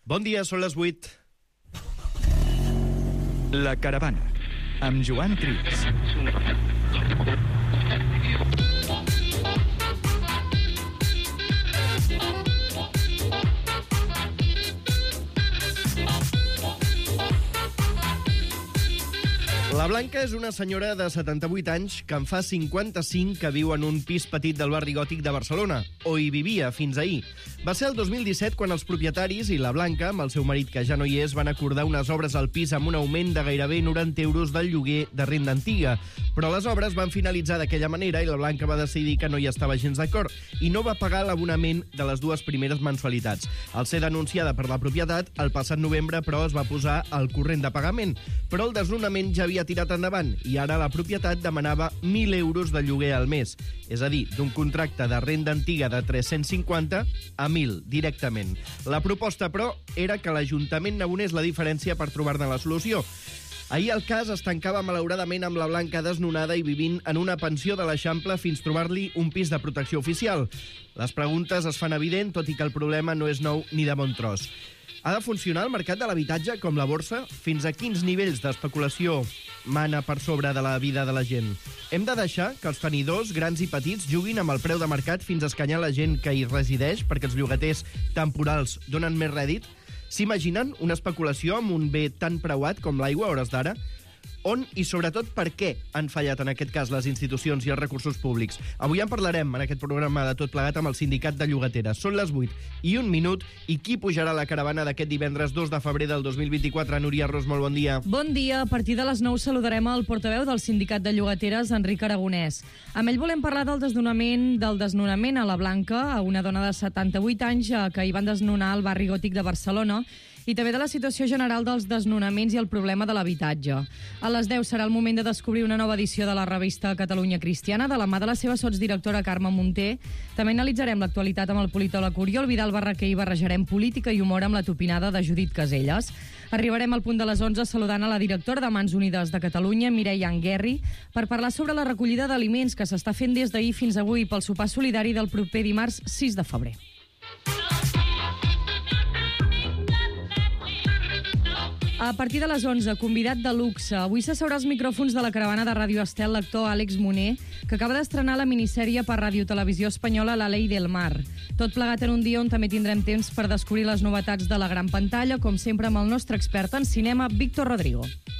Bon dia, són les 8. La Caravana, amb Joan Cris. La Blanca és una senyora de 78 anys que en fa 55 que viu en un pis petit del barri gòtic de Barcelona, o hi vivia fins ahir. Va ser el 2017 quan els propietaris i la Blanca, amb el seu marit que ja no hi és, van acordar unes obres al pis amb un augment de gairebé 90 euros del lloguer de renda antiga. Però les obres van finalitzar d'aquella manera i la Blanca va decidir que no hi estava gens d'acord i no va pagar l'abonament de les dues primeres mensualitats. Al ser denunciada per la propietat, el passat novembre, però, es va posar al corrent de pagament. Però el desnonament ja havia tirat endavant i ara la propietat demanava 1.000 euros de lloguer al mes. És a dir, d'un contracte de renda antiga de 350 a 1.000 directament. La proposta, però, era que l'Ajuntament n'abonés la diferència per trobar-ne la solució. Ahir el cas es tancava malauradament amb la Blanca desnonada i vivint en una pensió de l'Eixample fins trobar-li un pis de protecció oficial. Les preguntes es fan evident, tot i que el problema no és nou ni de bon tros. Ha de funcionar el mercat de l'habitatge com la borsa? Fins a quins nivells d'especulació mana per sobre de la vida de la gent? Hem de deixar que els tenidors, grans i petits, juguin amb el preu de mercat fins a escanyar la gent que hi resideix perquè els llogaters temporals donen més rèdit? S'imaginen una especulació amb un bé tan preuat com l'aigua a hores d'ara? On i, sobretot, per què han fallat, en aquest cas, les institucions i els recursos públics? Avui en parlarem, en aquest programa de Tot Plegat, amb el Sindicat de Llogateres. Són les 8:01, i qui pujarà a la caravana d'aquest divendres 2 de febrer del 2024? Núria Ros, molt bon dia. Bon dia. A partir de les 9 saludarem el portaveu del Sindicat de Llogateres, Enric Aragonès. Amb ell volem parlar del desnonament a la Blanca, a una dona de 78 anys que hi van desnonar al barri gòtic de Barcelona, i també de la situació general dels desnonaments i el problema de l'habitatge. A les 10 serà el moment de descobrir una nova edició de la revista Catalunya Cristiana, de la mà de la seva sotsdirectora Carme Munté. També analitzarem l'actualitat amb el politòleg Oriol Vidal Barraquer i barrejarem política i humor amb la tupinada de Judit Caselles. Arribarem al punt de les 11 saludant a la directora de Mans Unides de Catalunya, Mireia Anguerri, per parlar sobre la recollida d'aliments que s'està fent des d'ahir fins avui pel sopar solidari del proper dimarts 6 de febrer. A partir de les 11, convidat de luxe. Avui s'asseurà als micròfons de la caravana de Ràdio Estel l'actor Àlex Moner, que acaba d'estrenar la minissèrie per Ràdio Televisió Espanyola La Ley del Mar. Tot plegat en un dia on també tindrem temps per descobrir les novetats de la gran pantalla, com sempre amb el nostre expert en cinema, Víctor Rodrigo.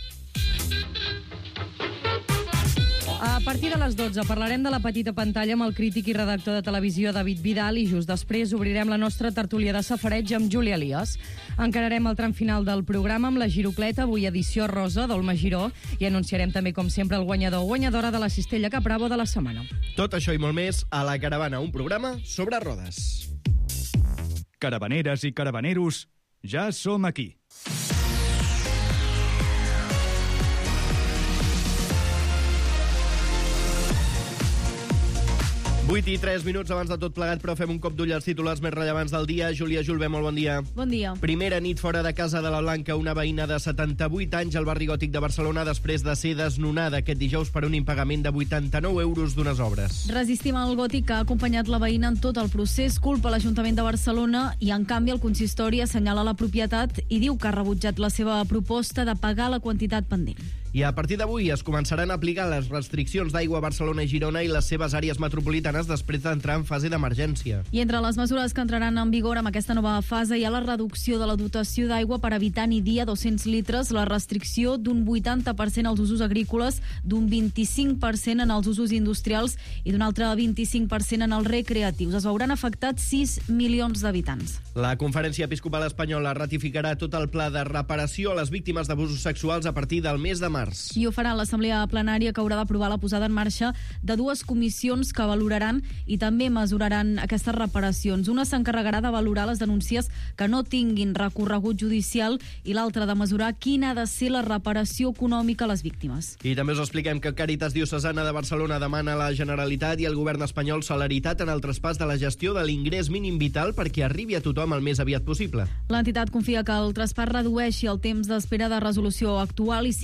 A partir de les 12 parlarem de la petita pantalla amb el crític i redactor de televisió David Vidal i just després obrirem la nostra tertúlia de safareig amb Júlia Elias. Encararem el tram final del programa amb la Girocleta, avui edició rosa d'Olma Giró, i anunciarem també, com sempre, el guanyador o guanyadora de la cistella Capravo de la setmana. Tot això i molt més a La Caravana, un programa sobre rodes. Caravaneres i caravaneros, ja som aquí. 8:03 abans de Tot Plegat, però fem un cop d'ull als titulars més rellevants del dia. Júlia Julve, molt bon dia. Bon dia. Primera nit fora de casa de la Blanca, una veïna de 78 anys al barri gòtic de Barcelona després de ser desnonada aquest dijous per un impagament de 89 euros d'unes obres. Resistim al gòtic, que ha acompanyat la veïna en tot el procés, culpa l'Ajuntament de Barcelona i, en canvi, el consistori assenyala la propietat i diu que ha rebutjat la seva proposta de pagar la quantitat pendent. I a partir d'avui es començaran a aplicar les restriccions d'aigua a Barcelona i Girona i les seves àrees metropolitanes després d'entrar en fase d'emergència. I entre les mesures que entraran en vigor amb aquesta nova fase hi ha la reducció de la dotació d'aigua per habitant i dia a 200 litres, la restricció d'un 80% als usos agrícoles, d'un 25% en els usos industrials i d'un altre 25% en els recreatius. Es veuran afectats 6 milions d'habitants. La Conferència Episcopal Espanyola ratificarà tot el pla de reparació a les víctimes d'abusos sexuals a partir del mes de març. I ho farà l'Assemblea Plenària, que haurà d'aprovar la posada en marxa de dues comissions que valoraran i també mesuraran aquestes reparacions. Una s'encarregarà de valorar les denúncies que no tinguin recorregut judicial i l'altra de mesurar quina ha de ser la reparació econòmica a les víctimes. I també us expliquem que Càritas Diocesana de Barcelona demana a la Generalitat i al govern espanyol celeritat en el traspàs de la gestió de l'ingrés mínim vital perquè arribi a tothom el més aviat possible. L'entitat confia que el traspàs redueixi el temps d'espera de resolució actual i simplifiqui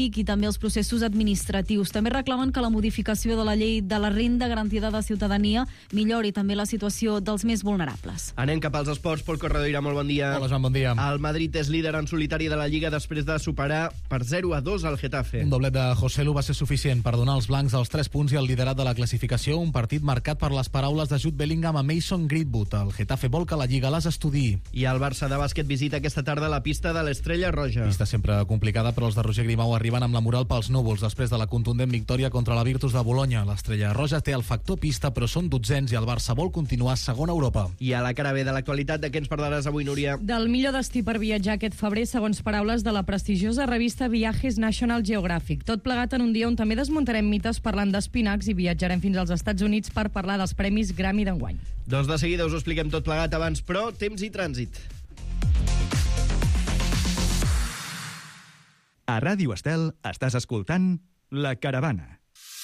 simplifiqui també els processos administratius. També reclamen que la modificació de la llei de la renda garantida de ciutadania millori també la situació dels més vulnerables. Anem cap als esports. Pol Corredoira, molt bon dia. Hola, Joan, bon dia. El Madrid és líder en solitari de la Lliga després de superar per 0-2 al Getafe. Un doblet de Joselu va ser suficient per donar als blancs els 3 punts i el liderat de la classificació, un partit marcat per les paraules de Jude Bellingham a Mason Greenwood. El Getafe vol que la Lliga les estudiï. I el Barça de bàsquet visita aquesta tarda la pista de l'Estrella Roja. Pista sempre complicada, però els de Roger Grimau arriben amb la moral pels núvols després de la contundent victòria contra la Virtus de Bologna. L'Estrella Roja té el factor pista, però són 12ens i el Barça vol continuar segon a Europa. I a la cara B de l'actualitat, de què ens parlaràs avui, Núria? Del millor destí per viatjar aquest febrer, segons paraules de la prestigiosa revista Viajes National Geographic. Tot plegat en un dia on també desmuntarem mites parlant d'espinacs i viatjarem fins als Estats Units per parlar dels Premis Grammy d'enguany. Doncs de seguida us ho expliquem tot plegat abans, però temps i trànsit. A Ràdio Estel estàs escoltant La Caravana.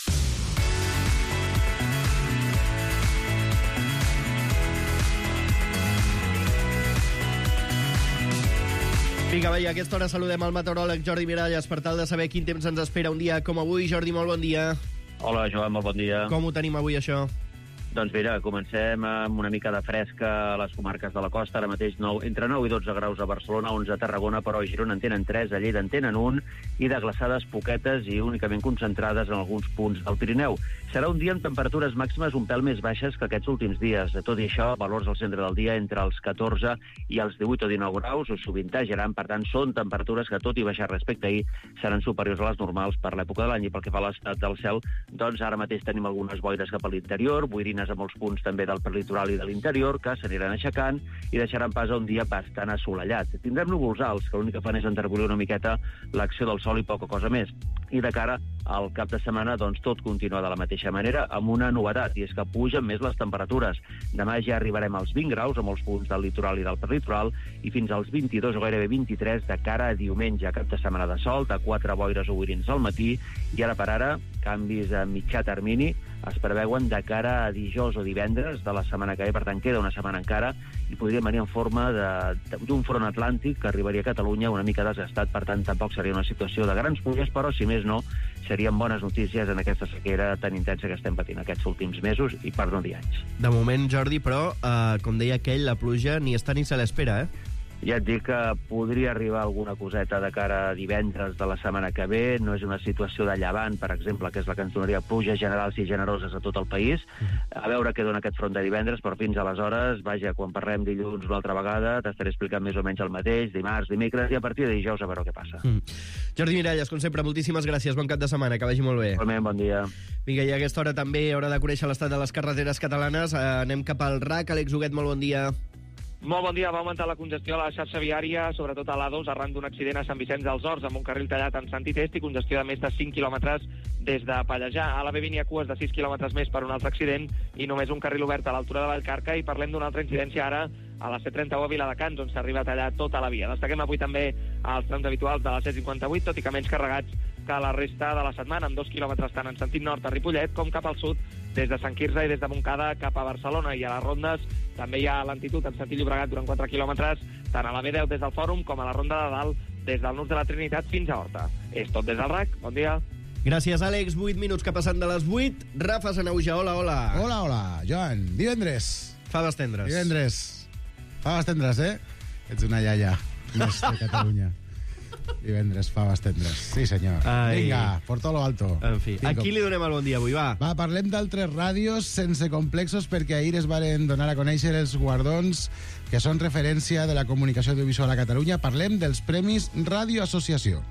Vinga, veia, a aquesta hora saludem al meteoròleg Jordi Miralles per tal de saber quin temps ens espera un dia com avui. Jordi, molt bon dia. Hola, Joan, molt bon dia. Com ho tenim avui, això? Doncs mira, comencem amb una mica de fresca a les comarques de la costa. Ara mateix entre 9 i 12 graus a Barcelona, 11 a Tarragona, però a Girona en tenen 3, a Lleida en tenen 1, i de glaçades poquetes i únicament concentrades en alguns punts del Pirineu. Serà un dia amb temperatures màximes un pèl més baixes que aquests últims dies. Tot i això, valors al centre del dia entre els 14 i els 18 o 19 graus, us sovintejaran, per tant, són temperatures que, tot i baixar respecte a ahir, seran superiors a les normals per l'època de l'any. I pel que fa a l'estat del cel, doncs ara mateix tenim algunes boires cap a l'interior, boirines a molts punts també del prelitoral i de l'interior, que s'aniran aixecant i deixaran pas a un dia bastant assolellat. Tindrem núvols alts, que l'únic que fan és enterbolir una miqueta l'acció del sol i poca cosa més. I de cara al cap de setmana, doncs, tot continua de la mateixa manera, amb una novetat, i és que pugen més les temperatures. Demà ja arribarem als 20 graus a molts punts del litoral i del prelitoral, i fins als 22 o gairebé 23 de cara a diumenge, cap de setmana de sol, de 4 boires o boirins al matí, i ara per ara, canvis a mitjà termini es preveuen de cara a dijous o divendres de la setmana que ve, per tant queda una setmana encara, i podria venir en forma d'un front atlàntic que arribaria a Catalunya una mica desgastat, per tant tampoc seria una situació de grans pluges, però si més no, serien bones notícies en aquesta sequera tan intensa que estem patint aquests últims mesos i per no dir anys. De moment, Jordi, però, com deia aquell, la pluja ni està ni se l'espera, Ja et dic que podria arribar alguna coseta de cara a divendres de la setmana que ve. No és una situació de llevant, per exemple, que és la que ens donaria pluges generals i generoses a tot el país. A veure què dona aquest front de divendres, però fins aleshores, vaja, quan parlem dilluns una altra vegada, t'estaré explicant més o menys el mateix, dimarts, dimecres, i a partir de dijous a veure què passa. Jordi Miralles, com sempre, moltíssimes gràcies. Bon cap de setmana, que vagi molt bé. Igualment, bon dia. Vinga, i a aquesta hora també haurà de conèixer l'estat de les carreteres catalanes. Anem cap al RAC. Àlex Huguet, molt bon dia. Molt bon dia. Va augmentar la congestió a la xarxa viària, sobretot a l'A2, arran d'un accident a Sant Vicenç dels Horts, amb un carril tallat en sentit est i congestió de més de 5 quilòmetres des de Pallejà. A la B20 hi ha cues de 6 quilòmetres més per un altre accident i només un carril obert a l'altura de Vallcarca. I parlem d'una altra incidència ara a la C31 a Viladecans, on s'arriba a tallar tota la via. Destaquem avui també els trams habituals de la C58, tot i que menys carregats que la resta de la setmana, amb 2 quilòmetres tant en sentit nord a Ripollet com cap al sud, des de Sant Quirze i des de Montcada cap a Barcelona. I a les rondes també hi ha lentitud en sentit Llobregat durant 4 quilòmetres, tant a la B10 des del Fòrum com a la Ronda de Dalt des del Nus de la Trinitat fins a Horta. És tot des del RAC. Bon dia. Gràcies, Àlex. 8 minuts que passen de les 8. Rafa Sanauja, hola, hola. Hola, hola. Joan, divendres. Faves tendres. Divendres. Faves tendres, Ets una iaia més de Catalunya. Divendres, faves tendres. Sí, senyor. Ai. Vinga, por todo lo alto. En fi, a qui li donem el bon dia avui, va? Va, parlem d'altres ràdios sense complexos, perquè ahir es varen donar a conèixer els guardons que són referència de la comunicació audiovisual a Catalunya. Parlem dels Premis Ràdio Associació.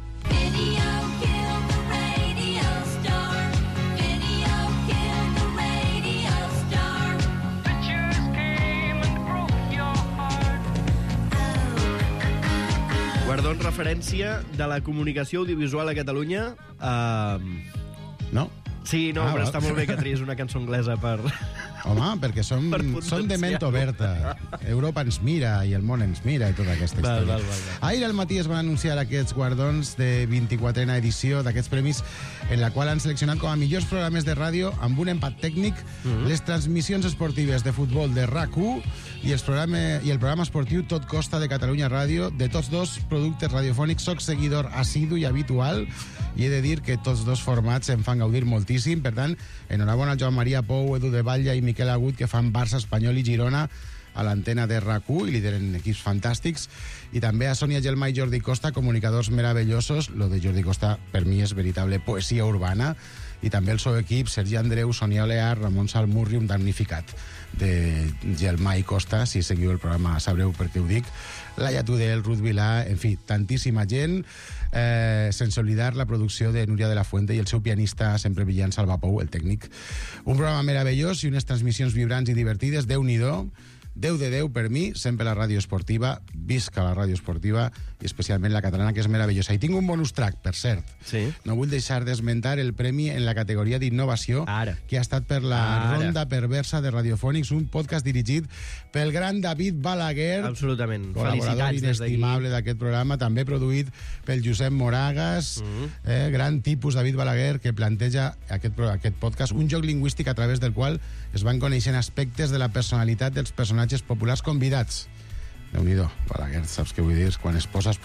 Guardons referència de la comunicació audiovisual a Catalunya. No? Sí, no, però està molt bé que triïs una cançó anglesa per Home, perquè som de ment oberta. Europa ens mira i el món ens mira i tota aquesta història. Ahir al matí es van anunciar aquests guardons de 24a edició d'aquests premis, en la qual han seleccionat com a millors programes de ràdio amb un empat tècnic les transmissions esportives de futbol de RAC1 i el programa esportiu Tot Costa de Catalunya Ràdio. De tots dos productes radiofònics soc seguidor assidu i habitual i he de dir que tots dos formats em fan gaudir moltíssim. Per tant, enhorabona a Joan Maria Pou, Edu de Batlle i Miquel Agut, que fan Barça, Espanyol i Girona a l'antena de RAC1 i lideren equips fantàstics, i també a Sònia Gelmà i Jordi Costa, comunicadors meravellosos. Lo de Jordi Costa per mi és veritable poesia urbana, i també el seu equip, Sergi Andreu, Sonia Olear, Ramon Salmurri, un damnificat de Gelmà i Costa. Si seguiu el programa sabreu per què ho dic. Laia Tudel, Ruth Vilà, en fi, tantíssima gent, sense oblidar la producció de Núria de la Fuente i el seu pianista sempre brillant Salva Pou, el tècnic. Un programa meravellós i unes transmissions vibrants i divertides. Déu-n'hi-do. 10 de 10 per mi, sempre la ràdio esportiva, visca la ràdio esportiva, i especialment la catalana, que és meravellosa. I tinc un bonus track, per cert. Sí. No vull deixar d'esmentar el premi en la categoria d'innovació, que ha estat per la Ronda Perversa de Radiofònics, un podcast dirigit pel gran David Balaguer, absolutament, col·laborador inestimable d'aquest programa, també produït pel Josep Moragas, gran tipus David Balaguer, que planteja aquest podcast, un joc lingüístic a través del qual es van coneixent aspectes de la personalitat dels personatges populars convidats. Déu-n'hi-do, Balaguer, saps què vull dir? Quan es posa,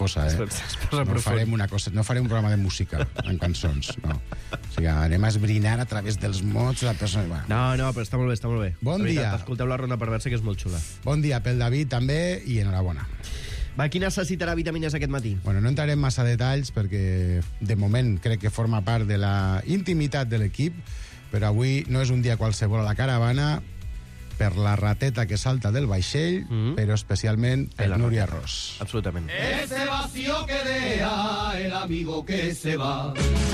no farem un programa de música en cançons, no. O sigui, anem a esbrinar a través dels mots de la persona. No, però està molt bé. Bon dia. Escolteu la Ronda Perversa, que és molt xula. Bon dia pel David, també, i enhorabona. Va, qui necessitarà vitamines aquest matí? Bueno, no entrarem massa detalls, perquè de moment crec que forma part de la intimitat de l'equip, però avui no és un dia qualsevol a la caravana, per la rateta que salta del vaixell, però especialment per Núria Ros. Absolutament. Ese vacío que deja el amigo que se va.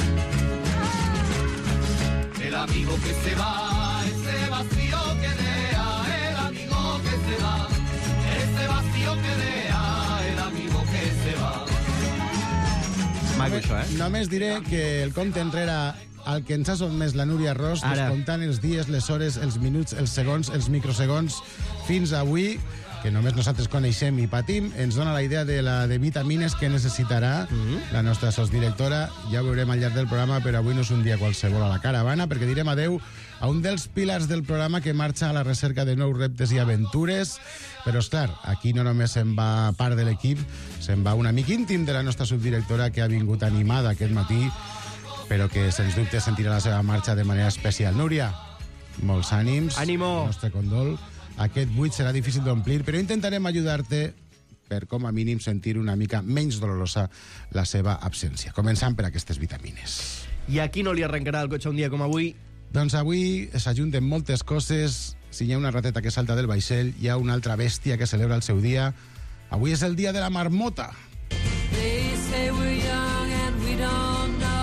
El amigo que se va, ese vacío que deja el amigo que se va. Ese vacío que deja el amigo que se va. Maco, això, Només diré que el compte enrere al que ens ha sotmès la Núria Ros, descomptant els dies, les hores, els minuts, els segons, els microsegons, fins avui, que només nosaltres coneixem i patim, ens dona la idea de vitamines que necessitarà la nostra sosdirectora. Ja ho veurem al llarg del programa, però avui no és un dia qualsevol a la caravana, perquè direm adeu a un dels pilars del programa que marxa a la recerca de nous reptes i aventures. Però, esclar, aquí no només se'n va part de l'equip, se'n va un amic íntim de la nostra subdirectora, que ha vingut animada aquest matí, però que, sens dubte, sentirà la seva marxa de manera especial. Núria, molts ànims. Ànimo. El nostre condol. Aquest buit serà difícil d'omplir, però intentarem ajudar-te per, com a mínim, sentir una mica menys dolorosa la seva absència. Començant per aquestes vitamines. I a qui no li arrencarà el cotxe un dia com avui? Doncs avui s'ajunten moltes coses. Si hi ha una rateta que salta del vaixell, hi ha una altra bèstia que celebra el seu dia. Avui és el dia de la marmota. They say we're young and we don't know.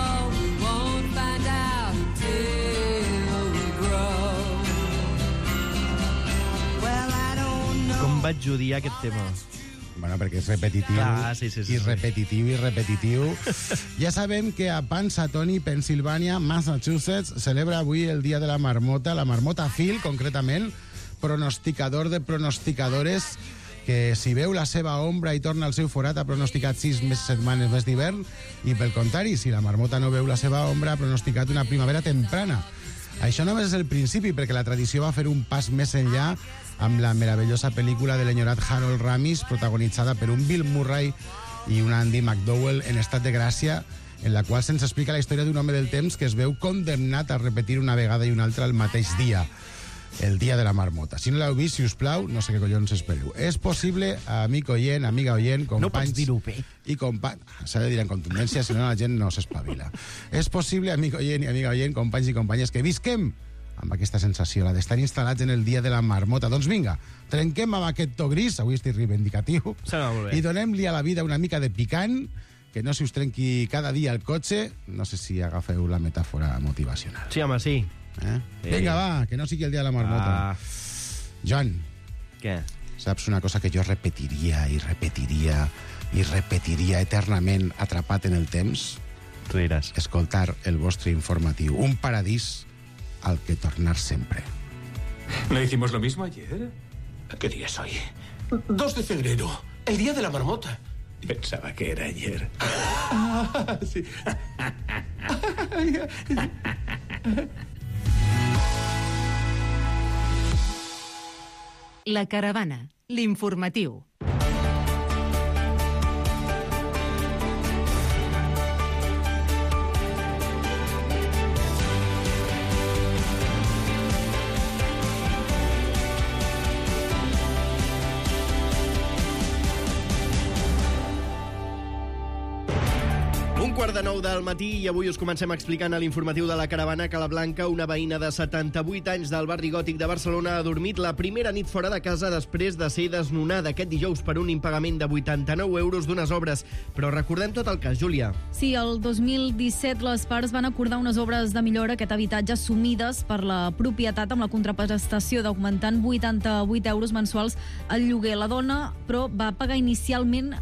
Com vaig odiar aquest tema? Bueno, perquè és repetitiu, sí. repetitiu. Ja sabem que a Punxsutawney, Pennsylvania, Massachusetts, celebra avui el dia de la marmota Phil, concretament, pronosticador de pronosticadores, que si veu la seva ombra i torna al seu forat ha pronosticat 6 setmanes més d'hivern, i pel contrari, si la marmota no veu la seva ombra ha pronosticat una primavera temprana. Això només és el principi, perquè la tradició va fer un pas més enllà amb la meravellosa pel·lícula de l'enyorat Harold Ramis, protagonitzada per un Bill Murray i un Andy McDowell en estat de gràcia, en la qual se'ns explica la història d'un home del temps que es veu condemnat a repetir una vegada i una altra el mateix dia, el dia de la marmota. Si no l'heu vist, si us plau, no sé què collons espereu. És possible, amic oient, amiga oient, companys... No pots dir-ho bé. I s'ha de dir en contundència, si no la gent no s'espavila. És possible, amic oient i amiga oient, companys i companyes, que visquem amb aquesta sensació, la d'estar instal·lats en el dia de la marmota. Doncs vinga, trenquem amb aquest to gris, avui estic reivindicatiu, i donem-li a la vida una mica de picant, que no se us trenqui cada dia el cotxe. No sé si agafeu la metàfora motivacional. Sí, home, sí. Sí. Vinga, va, que no sigui el dia de la marmota. Joan. Què? Saps una cosa que jo repetiria i repetiria i repetiria eternament, atrapat en el temps? Tu diràs. Escoltar el vostre informatiu. Un paradís al que tornar sempre. ¿No hicimos lo mismo ayer? ¿Qué día es hoy? 2 de febrero, el día de la marmota. Pensaba que era ayer. Sí. La Caravana, l'informatiu. Quart de 9 del matí i avui us comencem explicant a l'informatiu de la Caravana que la Blanca, una veïna de 78 anys del barri gòtic de Barcelona, ha dormit la primera nit fora de casa després de ser desnonada aquest dijous per un impagament de 89 euros d'unes obres. Però recordem tot el cas, Júlia. Sí, el 2017 les parts van acordar unes obres de millora a aquest habitatge assumides per la propietat amb la contraprestació d'augmentant 88 euros mensuals el lloguer. La dona, però, no va pagar inicialment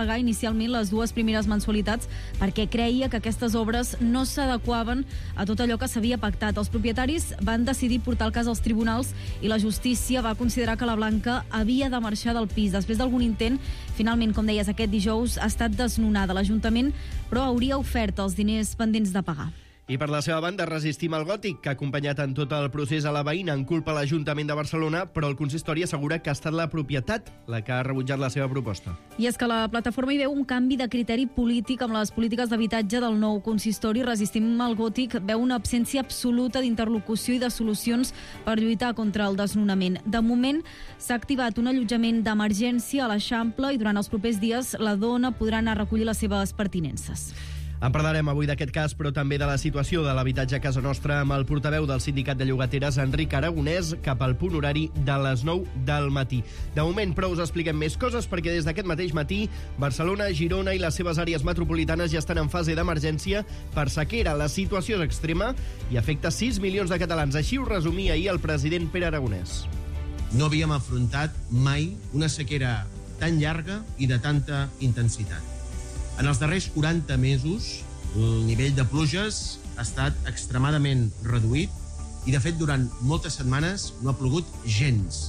les 2 primeres mensualitats perquè creia que aquestes obres no s'adequaven a tot allò que s'havia pactat. Els propietaris van decidir portar el cas als tribunals i la justícia va considerar que la Blanca havia de marxar del pis. Després d'algun intent, finalment, com deies, aquest dijous ha estat desnonada. L'Ajuntament, però, hauria ofert els diners pendents de pagar. I per la seva banda, Resistim el Gòtic, que ha acompanyat en tot el procés a la veïna, en culpa a l'Ajuntament de Barcelona, però el consistori assegura que ha estat la propietat la que ha rebutjat la seva proposta. I és que la plataforma hi veu un canvi de criteri polític amb les polítiques d'habitatge del nou consistori. Resistim el Gòtic veu una absència absoluta d'interlocució i de solucions per lluitar contra el desnonament. De moment, s'ha activat un allotjament d'emergència a l'Eixample i durant els propers dies la dona podrà anar a recollir les seves pertinences. En parlarem avui d'aquest cas, però també de la situació de l'habitatge a casa nostra amb el portaveu del Sindicat de Llogateres, Enric Aragonès, cap al punt horari de les 9 del matí. De moment, però, us expliquem més coses perquè des d'aquest mateix matí Barcelona, Girona i les seves àrees metropolitanes ja estan en fase d'emergència per sequera. La situació és extrema i afecta 6 milions de catalans. Així ho resumia ahir el president Pere Aragonès. No havíem afrontat mai una sequera tan llarga i de tanta intensitat. En els darrers 40 mesos, el nivell de pluges ha estat extremadament reduït i, de fet, durant moltes setmanes no ha plogut gens.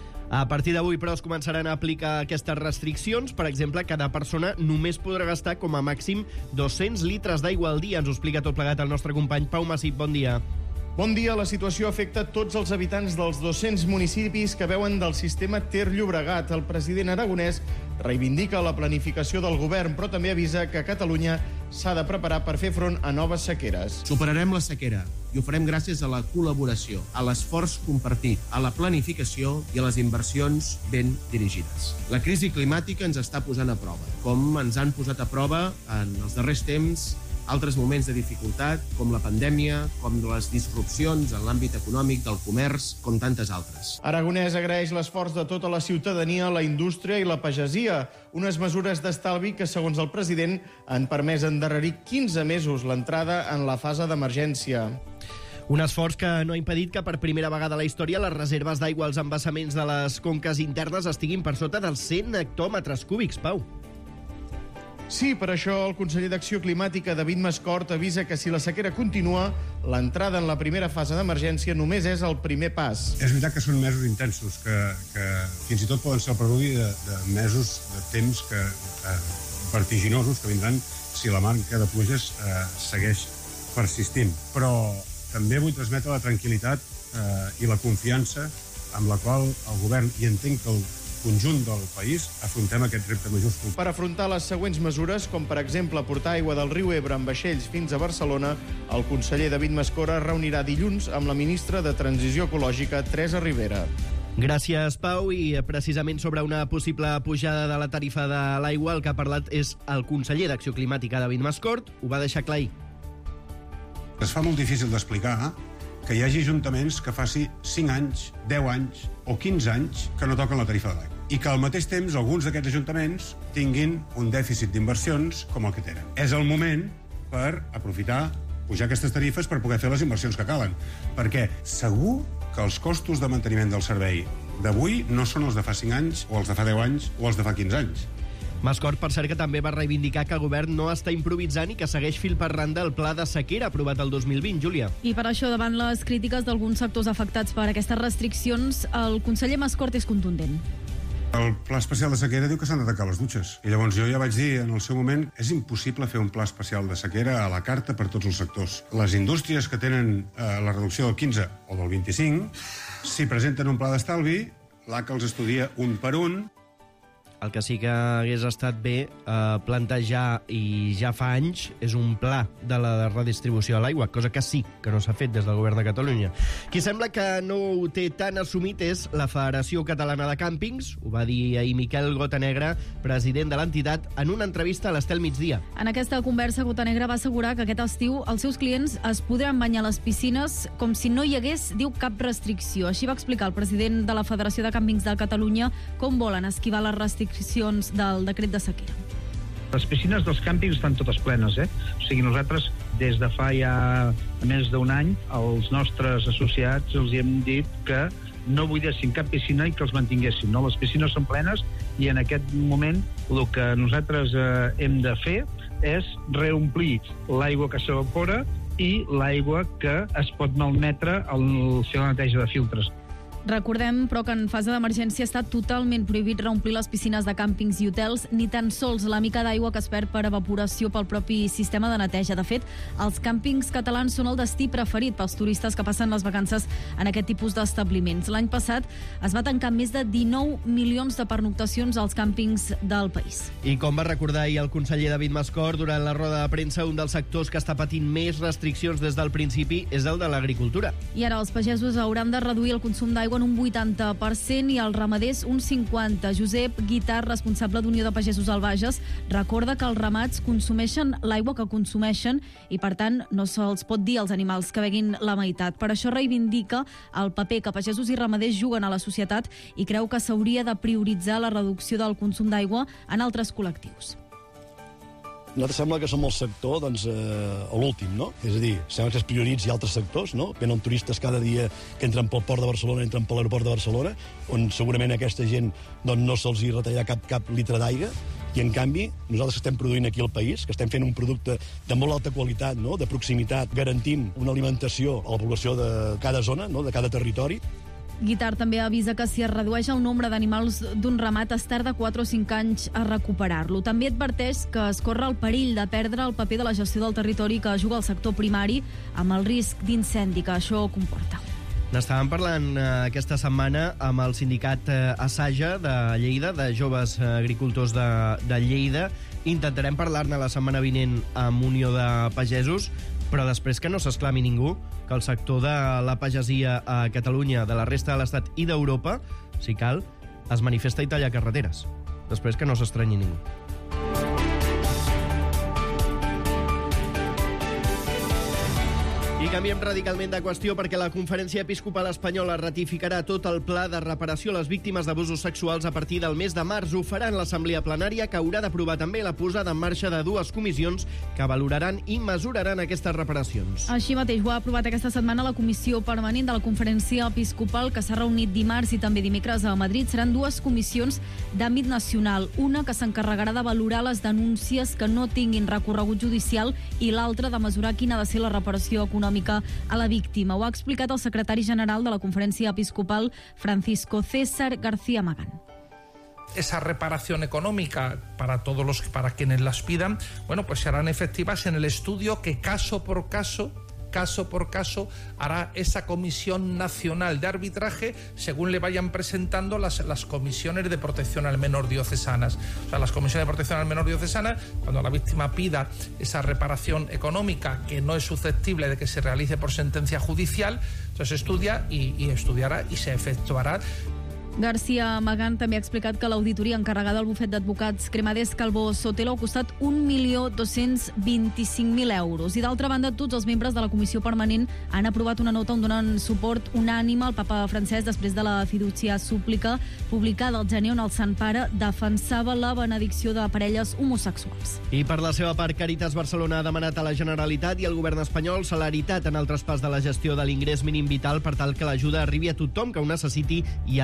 A partir d'avui, però, es començaran a aplicar aquestes restriccions. Per exemple, cada persona només podrà gastar com a màxim 200 litres d'aigua al dia. Ens ho explica tot plegat el nostre company Pau Massip. Bon dia. Bon dia. La situació afecta tots els habitants dels 200 municipis que veuen del sistema Ter-Llobregat. El president Aragonès reivindica la planificació del govern, però també avisa que Catalunya s'ha de preparar per fer front a noves sequeres. Superarem la sequera i ho farem gràcies a la col·laboració, a l'esforç compartit, a la planificació i a les inversions ben dirigides. La crisi climàtica ens està posant a prova, com ens han posat a prova en els darrers temps altres moments de dificultat, com la pandèmia, com les disrupcions en l'àmbit econòmic, del comerç, com tantes altres. Aragonès agraeix l'esforç de tota la ciutadania, la indústria i la pagesia, unes mesures d'estalvi que, segons el president, han permès endarrerir 15 mesos l'entrada en la fase d'emergència. Un esforç que no ha impedit que per primera vegada a la història les reserves d'aigua als embassaments de les conques internes estiguin per sota dels 100 hectòmetres cúbics, Pau. Sí, per això el conseller d'Acció Climàtica, David Mascort, avisa que si la sequera continua, l'entrada en la primera fase d'emergència només és el primer pas. És veritat que són mesos intensos, que fins i tot poden ser el preludi de mesos de temps vertiginosos que vindran si la manca de pluges segueix persistint. Però també vull transmetre la tranquil·litat i la confiança amb la qual el govern, i entenc que el conjunt del país, afrontem aquest repte majúscul. Per afrontar les següents mesures, com per exemple portar aigua del riu Ebre amb vaixells fins a Barcelona, el conseller David Mascort es reunirà dilluns amb la ministra de Transició Ecològica, Teresa Ribera. Gràcies, Pau. I precisament sobre una possible pujada de la tarifa de l'aigua, el que ha parlat és el conseller d'Acció Climàtica, David Mascort. Ho va deixar clar ahir. Es fa molt difícil d'explicar que hi hagi ajuntaments que faci 5 anys, 10 anys o 15 anys que no toquen la tarifa de l'aigua. I que al mateix temps alguns d'aquests ajuntaments tinguin un dèficit d'inversions com el que tenen. És el moment per aprofitar, pujar aquestes tarifes per poder fer les inversions que calen. Perquè segur que els costos de manteniment del servei d'avui no són els de fa 5 anys, o els de fa 10 anys, o els de fa 15 anys. Mascort, per cert, que també va reivindicar que el govern no està improvisant i que segueix fil per randa el pla de sequera aprovat el 2020, Júlia. I per això, davant les crítiques d'alguns sectors afectats per aquestes restriccions, el conseller Mascort és contundent. El pla especial de sequera diu que s'han de tancar les dutxes. I llavors jo ja vaig dir en el seu moment és impossible fer un pla especial de sequera a la carta per tots els sectors. Les indústries que tenen la reducció del 15 o del 25, si presenten un pla d'estalvi, l'ACA els estudia un per un. El que sí que hagués estat bé plantejar, i ja fa anys, és un pla de la redistribució de l'aigua, cosa que sí que no s'ha fet des del govern de Catalunya. Qui sembla que no ho té tan assumit és la Federació Catalana de Càmpings. Ho va dir ahir Miquel Gotanegra, president de l'entitat, en una entrevista a l'Estel Migdia. En aquesta conversa, Gotanegra va assegurar que aquest estiu els seus clients es podran banyar a les piscines com si no hi hagués, diu, cap restricció. Així va explicar el president de la Federació de Càmpings de Catalunya com volen esquivar les restriccions del decret de sequera. Les piscines dels càmpings estan totes plenes, O sigui, nosaltres, des de fa ja més d'un any, als nostres associats els hem dit que no buidessin cap piscina i que els mantinguessin. No? Les piscines són plenes i en aquest moment el que nosaltres hem de fer és reomplir l'aigua que s'evapora i l'aigua que es pot malmetre al fer la neteja de filtres. Recordem, però, que en fase d'emergència està totalment prohibit reomplir les piscines de càmpings i hotels, ni tan sols la mica d'aigua que es perd per evaporació pel propi sistema de neteja. De fet, els càmpings catalans són el destí preferit pels turistes que passen les vacances en aquest tipus d'establiments. L'any passat es va tancar més de 19 milions de pernoctacions als càmpings del país. I com va recordar ahir el conseller David Mascort durant la roda de premsa, un dels sectors que està patint més restriccions des del principi és el de l'agricultura. I ara els pagesos hauran de reduir el consum d'aigua en un 80% i els ramaders un 50%. Josep Guitart, responsable d'Unió de Pagesos al Bages, recorda que els ramats consumeixen l'aigua que consumeixen i, per tant, no se'ls pot dir als animals que beguin la meitat. Per això reivindica el paper que pagesos i ramaders juguen a la societat i creu que s'hauria de prioritzar la reducció del consum d'aigua en altres col·lectius. Nosaltres sembla que som el sector a l'últim, no? És a dir, sembla que es prioritzi altres sectors, no? Venen turistes cada dia que entren pel port de Barcelona, entren per l'aeroport de Barcelona, on segurament aquesta gent no se'ls hi retallarà cap litre d'aigua, i en canvi, nosaltres que estem produint aquí al país, que estem fent un producte de molt alta qualitat, no? De proximitat, garantim una alimentació a la població de cada zona, no? De cada territori. Guitart també avisa que si es redueix el nombre d'animals d'un ramat es tarda 4 o 5 anys a recuperar-lo. També adverteix que es corre el perill de perdre el paper de la gestió del territori que juga el sector primari amb el risc d'incendi que això comporta. N'estàvem parlant aquesta setmana amb el sindicat Asaja de Lleida, de joves agricultors de Lleida. Intentarem parlar-ne la setmana vinent amb Unió de Pagesos, però després que no s'exclami ningú que el sector de la pagesia a Catalunya, de la resta de l'Estat i d'Europa, si cal, es manifesta i talla carreteres. Després que no s'estranyi ningú. I canviem radicalment de qüestió perquè la Conferència Episcopal Espanyola ratificarà tot el pla de reparació a les víctimes d'abusos sexuals a partir del mes de març. Ho farà en l'Assemblea Plenària, que haurà d'aprovar també la posada en marxa de 2 comissions que valoraran i mesuraran aquestes reparacions. Així mateix ho ha aprovat aquesta setmana la Comissió Permanent de la Conferència Episcopal, que s'ha reunit dimarts i també dimecres a Madrid. Seran 2 comissions d'àmbit nacional, una que s'encarregarà de valorar les denúncies que no tinguin recorregut judicial i l'altra de mesurar quina ha de ser la reparació econòmica a la víctima. Ho ha explicat el secretari general de la Conferència Episcopal, Francisco César García Magán. Esa reparación económica para quienes las pidan, bueno, pues serán efectivas en el estudio que caso por caso hará esa Comisión Nacional de Arbitraje según le vayan presentando las comisiones de protección al menor diocesanas. O sea, las comisiones de protección al menor diocesana, cuando la víctima pida esa reparación económica que no es susceptible de que se realice por sentencia judicial, entonces estudia y estudiará y se efectuará. García Magán també ha explicat que l'auditoria encarregada al bufet d'advocats Cremades Calvo Sotelo ha costat 1.225.000 euros. I d'altra banda, tots els membres de la Comissió Permanent han aprovat una nota on donen suport unànime al papa francès després de la fiducia súplica publicada al gener on el Sant Pare defensava la benedicció de parelles homosexuals. I per la seva part, Càritas Barcelona ha demanat a la Generalitat i al govern espanyol celeritat en el traspàs de la gestió de l'ingrés mínim vital per tal que l'ajuda arribi a tothom que ho necessiti i el més aviat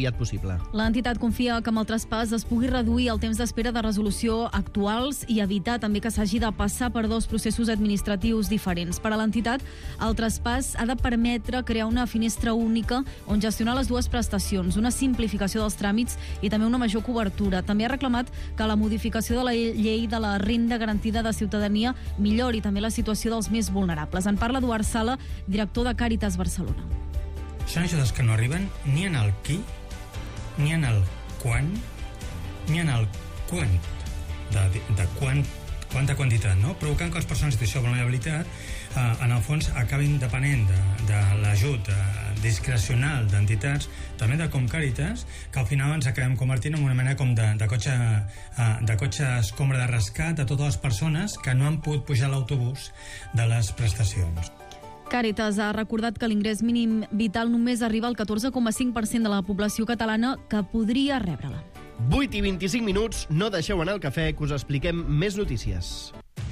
aviat possible. L'entitat confia que amb el traspàs es pugui reduir el temps d'espera de resolució actuals i evitar també que s'hagi de passar per dos processos administratius diferents. Per a l'entitat, el traspàs ha de permetre crear una finestra única on gestionar les dues prestacions, una simplificació dels tràmits i també una major cobertura. També ha reclamat que la modificació de la llei de la renda garantida de ciutadania millori també la situació dels més vulnerables. En parla Eduard Sala, director de Càritas Barcelona. Són ajudes que no arriben ni en el qui, ni en el quan, ni en el quant, de quanta quantitat, no? Provocant que les persones en situació de vulnerabilitat en el fons acabin depenent de l'ajut discrecional d'entitats, també de com Càritas, que al final ens acabem convertint en una mena com de cotxe escombra de rescat de totes les persones que no han pogut pujar a l'autobús de les prestacions. Càritas ha recordat que l'ingrés mínim vital només arriba al 14,5% de la població catalana que podria rebre-la. 8 i 25 minuts, no deixeu anar el cafè, que us expliquem més notícies.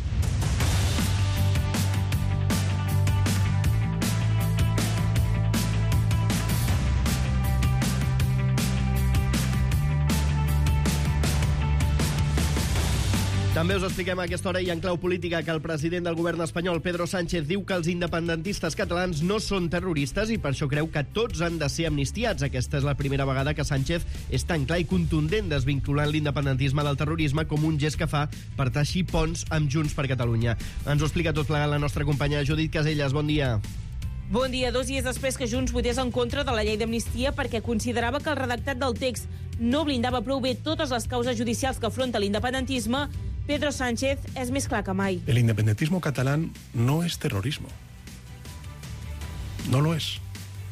També us expliquem a aquesta hora i en clau política que el president del govern espanyol, Pedro Sánchez, diu que els independentistes catalans no són terroristes i per això creu que tots han de ser amnistiats. Aquesta és la primera vegada que Sánchez és tan clar i contundent desvinculant l'independentisme del terrorisme com un gest que fa per teixir ponts amb Junts per Catalunya. Ens ho explica tot plegat la nostra companya Judit Casellas. Bon dia. Bon dia. 2 dies després que Junts votés en contra de la llei d'amnistia perquè considerava que el redactat del text no blindava prou bé totes les causes judicials que afronta l'independentisme, Pedro Sánchez es més clar que mai. El independentismo catalán no es terrorismo. No lo es.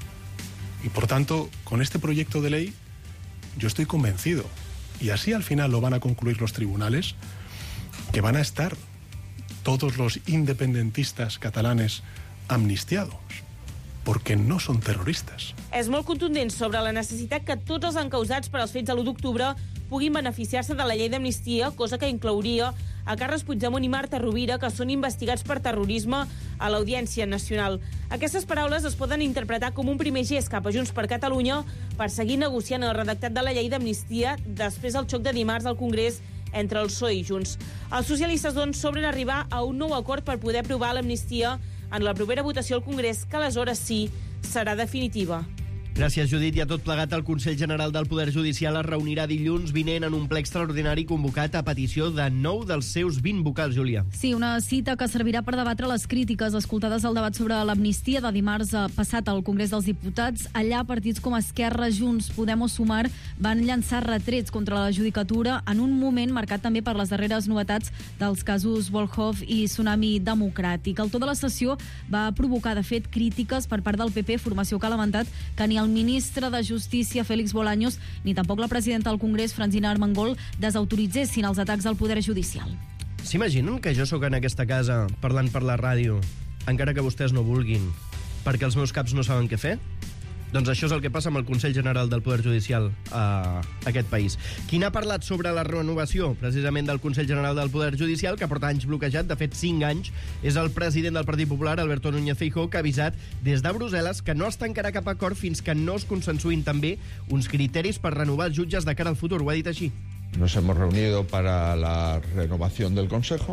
Y por tanto, con este proyecto de ley, yo estoy convencido, y así al final lo van a concluir los tribunales, que van a estar todos los independentistas catalanes amnistiados, porque no son terroristas. És molt contundent sobre la necessitat que tots els encausats per als fets de l'1 d'octubre puguin beneficiar-se de la llei d'amnistia, cosa que inclouria a Carles Puigdemont i Marta Rovira, que són investigats per terrorisme a l'Audiència Nacional. Aquestes paraules es poden interpretar com un primer gest cap a Junts per Catalunya per seguir negociant el redactat de la llei d'amnistia després del xoc de dimarts al Congrés entre el PSOE i Junts. Els socialistes, doncs, sobren arribar a un nou acord per poder aprovar l'amnistia en la propera votació al Congrés, que aleshores sí serà definitiva. Gràcies, Judit. I a tot plegat, el Consell General del Poder Judicial es reunirà dilluns vinent en un ple extraordinari convocat a petició de 9 dels seus 20 vocals, Júlia. Sí, una cita que servirà per debatre les crítiques escoltades al debat sobre l'amnistia de dimarts passat al Congrés dels Diputats. Allà, partits com Esquerra, Junts, Podem o Sumar van llançar retrets contra la judicatura en un moment marcat també per les darreres novetats dels casos Volhov i Tsunami Democràtic. El to de la sessió va provocar, de fet, crítiques per part del PP, formació que ha lamentat que ni el ministre de Justícia, Félix Bolaños, ni tampoc la presidenta del Congrés, Francina Armengol, desautoritzessin els atacs al Poder Judicial. S'imaginen que jo sóc en aquesta casa parlant per la ràdio, encara que vostès no vulguin, perquè els meus caps no saben què fer? Doncs això és el que passa amb el Consell General del Poder Judicial a aquest país. Qui n'ha parlat sobre la renovació, precisament, del Consell General del Poder Judicial, que porta anys bloquejat, de fet 5 anys, és el president del Partit Popular, Alberto Núñez Feijóo, que ha avisat des de Brussel·les que no es tancarà cap acord fins que no es consensuïn també uns criteris per renovar els jutges de cara al futur. Ho ha dit així. Nos hemos reunido para la renovación del Consejo,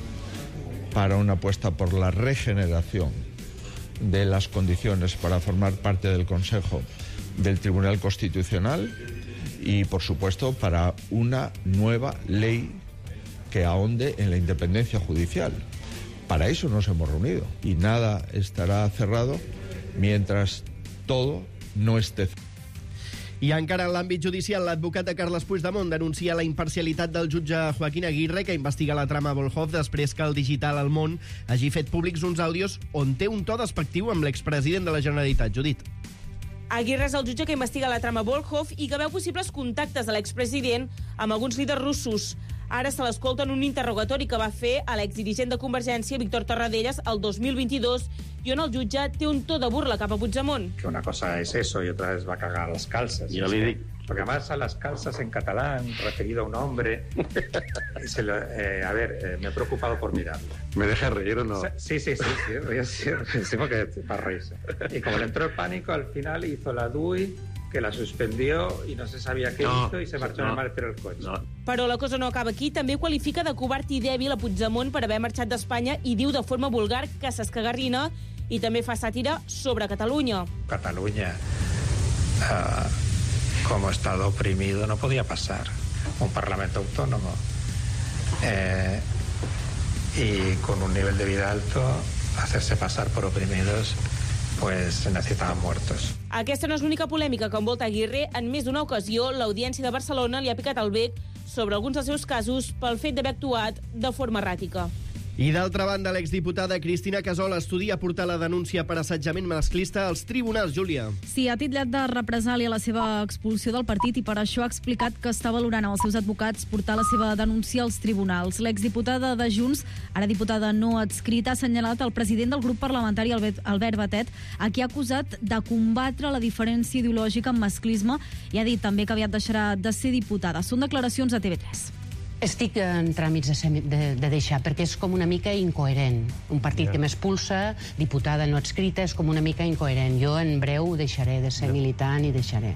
para una apuesta por la regeneración de las condiciones para formar parte del Consejo del Tribunal Constitucional y, por supuesto, para una nueva ley que ahonde en la independencia judicial. Para eso nos hemos reunido y nada estará cerrado mientras todo no esté cerrado. I encara en l'àmbit judicial, l'advocat de Carles Puigdemont denuncia la imparcialitat del jutge Joaquín Aguirre, que investiga la trama Volhov després que el digital El Món hagi fet públics uns àudios on té un to despectiu amb l'expresident de la Generalitat. Judit. Aguirre és el jutge que investiga la trama Volhov i que veu possibles contactes de l'expresident amb alguns líders russos. Ara se l'escolta en un interrogatori que va fer a l'exdirigent de Convergència, Víctor Tarradellas, el 2022, i on el jutge té un to de burla cap a Puigdemont. Que una cosa es eso y otra es va a cagar las calzas. Yo le digo. Porque además a las calzas en catalán, referido a un hombre... a ver, me he preocupado por mirarlo. ¿Me deja reír o no? Sí, porque para reírse. Y como le entró el pánico, al final hizo la DUI que la suspendió y no se sabía qué hizo y se marchó a mar per el coche. Però la cosa no acaba aquí. També qualifica de covard i dèbil a Puigdemont per haver marxat d'Espanya i diu de forma vulgar que s'escagarrina i també fa sàtira sobre Catalunya. Cataluña, como Estado oprimido, no podía pasar. Un Parlamento autónomo y con un nivel de vida alto, hacerse pasar por oprimidos, pues se necesitaban muertos. Aquesta no és l'única polèmica que envolta Aguirre. En més d'una ocasió, l'Audiència de Barcelona li ha picat el bec sobre alguns dels seus casos pel fet d'haver actuat de forma erràtica. I d'altra banda, l'exdiputada Cristina Casol estudia portar la denúncia per assetjament masclista als tribunals, Júlia. Sí, ha titllat de represàlia la seva expulsió del partit i per això ha explicat que està valorant amb els seus advocats portar la seva denúncia als tribunals. L'exdiputada de Junts, ara diputada no adscrita, ha assenyalat el president del grup parlamentari, Albert Batet, a qui ha acusat de combatre la diferència ideològica amb masclisme i ha dit també que aviat deixarà de ser diputada. Són declaracions a TV3. Estic en tràmits de deixar, perquè és com una mica incoherent. Un partit que m'expulsa, diputada no adscrita, és com una mica incoherent. Jo en breu deixaré de ser militant i deixaré.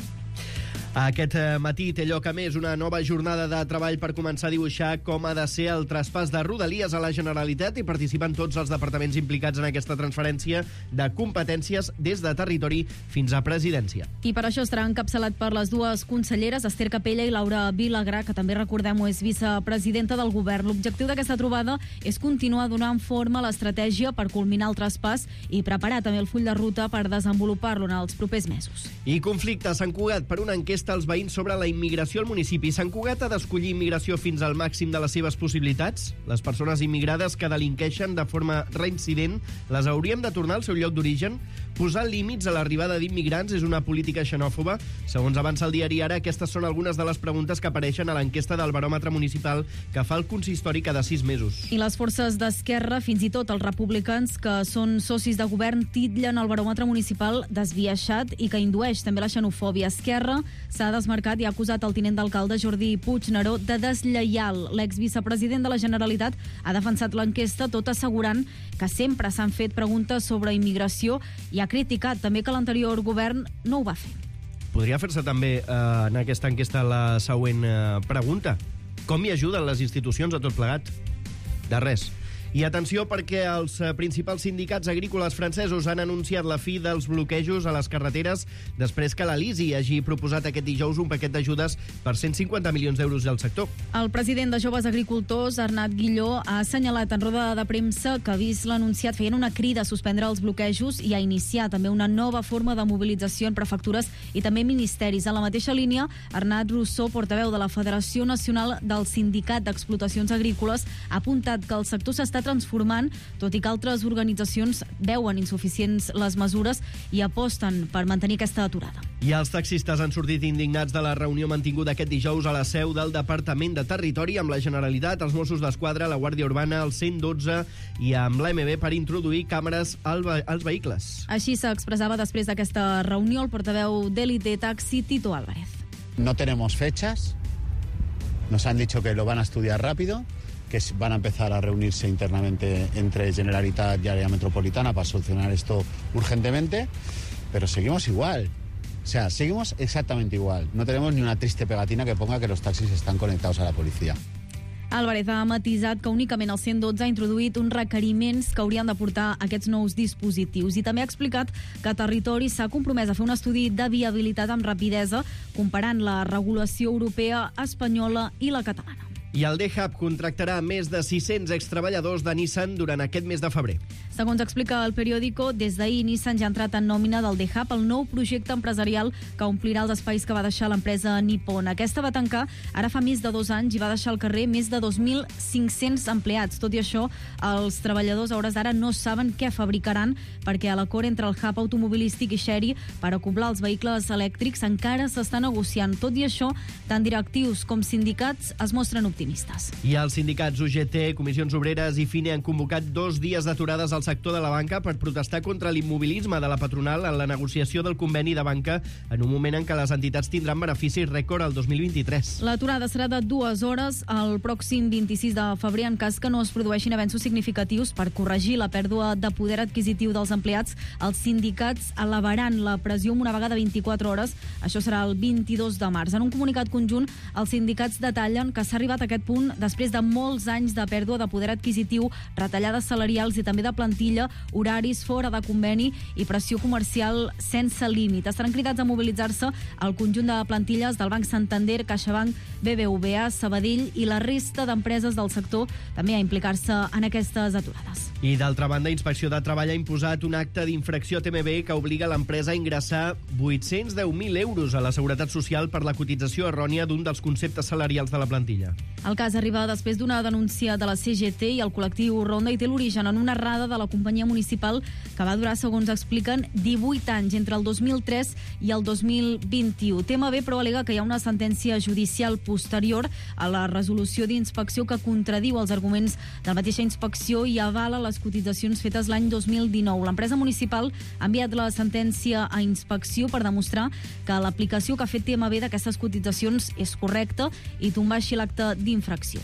Aquest matí té lloc, a més, una nova jornada de treball per començar a dibuixar com ha de ser el traspàs de Rodalies a la Generalitat i participen tots els departaments implicats en aquesta transferència de competències des de territori fins a presidència. I per això estarà encapçalat per les dues conselleres, Esther Capella i Laura Vilagrà, que també, recordem-ho, és vicepresidenta del govern. L'objectiu d'aquesta trobada és continuar donant forma a l'estratègia per culminar el traspàs i preparar també el full de ruta per desenvolupar-lo en els propers mesos. I conflicte a Sant Cugat per una enquesta als veïns sobre la immigració al municipi. Sant Cugat ha d'escollir immigració fins al màxim de les seves possibilitats. Les persones immigrades que delinqueixen de forma reincident les hauríem de tornar al seu lloc d'origen. Posar límits a l'arribada d'immigrants és una política xenòfoba. Segons avança el diari Ara, aquestes són algunes de les preguntes que apareixen a l'enquesta del baròmetre municipal que fa el consistori cada 6 mesos. I les forces d'esquerra, fins i tot els republicans, que són socis de govern, titllen el baròmetre municipal desviaixat i que indueix també la xenofòbia. Esquerra s'ha desmarcat i ha acusat el tinent d'alcalde Jordi Puigneró de deslleial. L'exvicepresident de la Generalitat ha defensat l'enquesta, tot assegurant que sempre s'han fet preguntes sobre immigració i ha criticat també que l'anterior govern no ho va fer. Podria fer-se també en aquesta enquesta la següent pregunta. Com hi ajuden les institucions a tot plegat? De res. I atenció, perquè els principals sindicats agrícoles francesos han anunciat la fi dels bloquejos a les carreteres després que l'Elisi hagi proposat aquest dijous un paquet d'ajudes per 150 milions d'euros del sector. El president de Joves Agricultors, Arnat Guilló, ha assenyalat en roda de premsa que ha vist l'anunciat feien una crida a suspendre els bloquejos i a iniciar també una nova forma de mobilització en prefectures i també ministeris. En la mateixa línia, Arnat Rousseau, portaveu de la Federació Nacional del Sindicat d'Explotacions Agrícoles, ha apuntat que el sector s'està transformant, tot i que altres organitzacions veuen insuficients les mesures i aposten per mantenir aquesta aturada. I els taxistes han sortit indignats de la reunió mantinguda aquest dijous a la seu del Departament de Territori amb la Generalitat, els Mossos d'Esquadra, la Guàrdia Urbana, el 112 i amb l'AMB per introduir càmeres als vehicles. Així s'expressava després d'aquesta reunió el portaveu d'Elite Taxi, Tito Álvarez. No tenemos fechas, nos han dicho que lo van a estudiar rápido, que van a empezar a reunirse internamente entre Generalitat y Área Metropolitana para solucionar esto urgentemente, pero seguimos igual. O sea, seguimos exactamente igual. No tenemos ni una triste pegatina que ponga que los taxis están conectados a la policía. Álvarez ha matisat que únicament el 112 ha introduït uns requeriments que haurien de portar aquests nous dispositius i també ha explicat que Territori s'ha compromès a fer un estudi de viabilitat amb rapidesa comparant la regulació europea, espanyola i la catalana. I el D-Hub contractarà més de 600 extreballadors de Nissan durant aquest mes de febrer. Segons explica el periòdico, des d'ahir Nissan ja ha entrat en nòmina del D-Hub, el nou projecte empresarial que omplirà els espais que va deixar l'empresa Nippon. Aquesta va tancar ara fa més de 2 anys i va deixar al carrer més de 2.500 empleats. Tot i això, els treballadors a hores d'ara no saben què fabricaran perquè l'acord entre el hub automobilístic i Chery per acoblar els vehicles elèctrics encara s'està negociant. Tot i això, tant directius com sindicats es mostren optimistes. I els sindicats UGT, Comissions Obreres i FINE han convocat 2 dies d'aturades al sector de la banca per protestar contra l'immobilisme de la patronal en la negociació del conveni de banca en un moment en què les entitats tindran beneficis rècord el 2023. L'aturada serà de 2 hores el pròxim 26 de febrer en cas que no es produeixin avenços significatius per corregir la pèrdua de poder adquisitiu dels empleats. Els sindicats elevaran la pressió amb una vaga de 24 hores. Això serà el 22 de març. En un comunicat conjunt, els sindicats detallen que s'ha arribat a aquest punt després de molts anys de pèrdua de poder adquisitiu, retallades salarials i també de plantilla, horaris fora de conveni i pressió comercial sense límit. Estaran cridats a mobilitzar-se el conjunt de plantilles del Banc Santander, CaixaBank, BBVA, Sabadell i la resta d'empreses del sector també a implicar-se en aquestes aturades. I d'altra banda, Inspecció de Treball ha imposat un acte d'infracció a TMB que obliga l'empresa a ingressar 810.000 euros a la Seguretat Social per la cotització errònia d'un dels conceptes salarials de la plantilla. El cas arriba després d'una denúncia de la CGT i el col·lectiu Ronda i té l'origen en una errada de la companyia municipal que va durar, segons expliquen, 18 anys entre el 2003 i el 2021. TMB però al·lega que hi ha una sentència judicial posterior a la resolució d'inspecció que contradiu els arguments de la mateixa inspecció i avala les cotitzacions fetes l'any 2019. L'empresa municipal ha enviat la sentència a inspecció per demostrar que l'aplicació que ha fet TMB d'aquestes cotitzacions és correcta i tombar així l'acte d'infracció.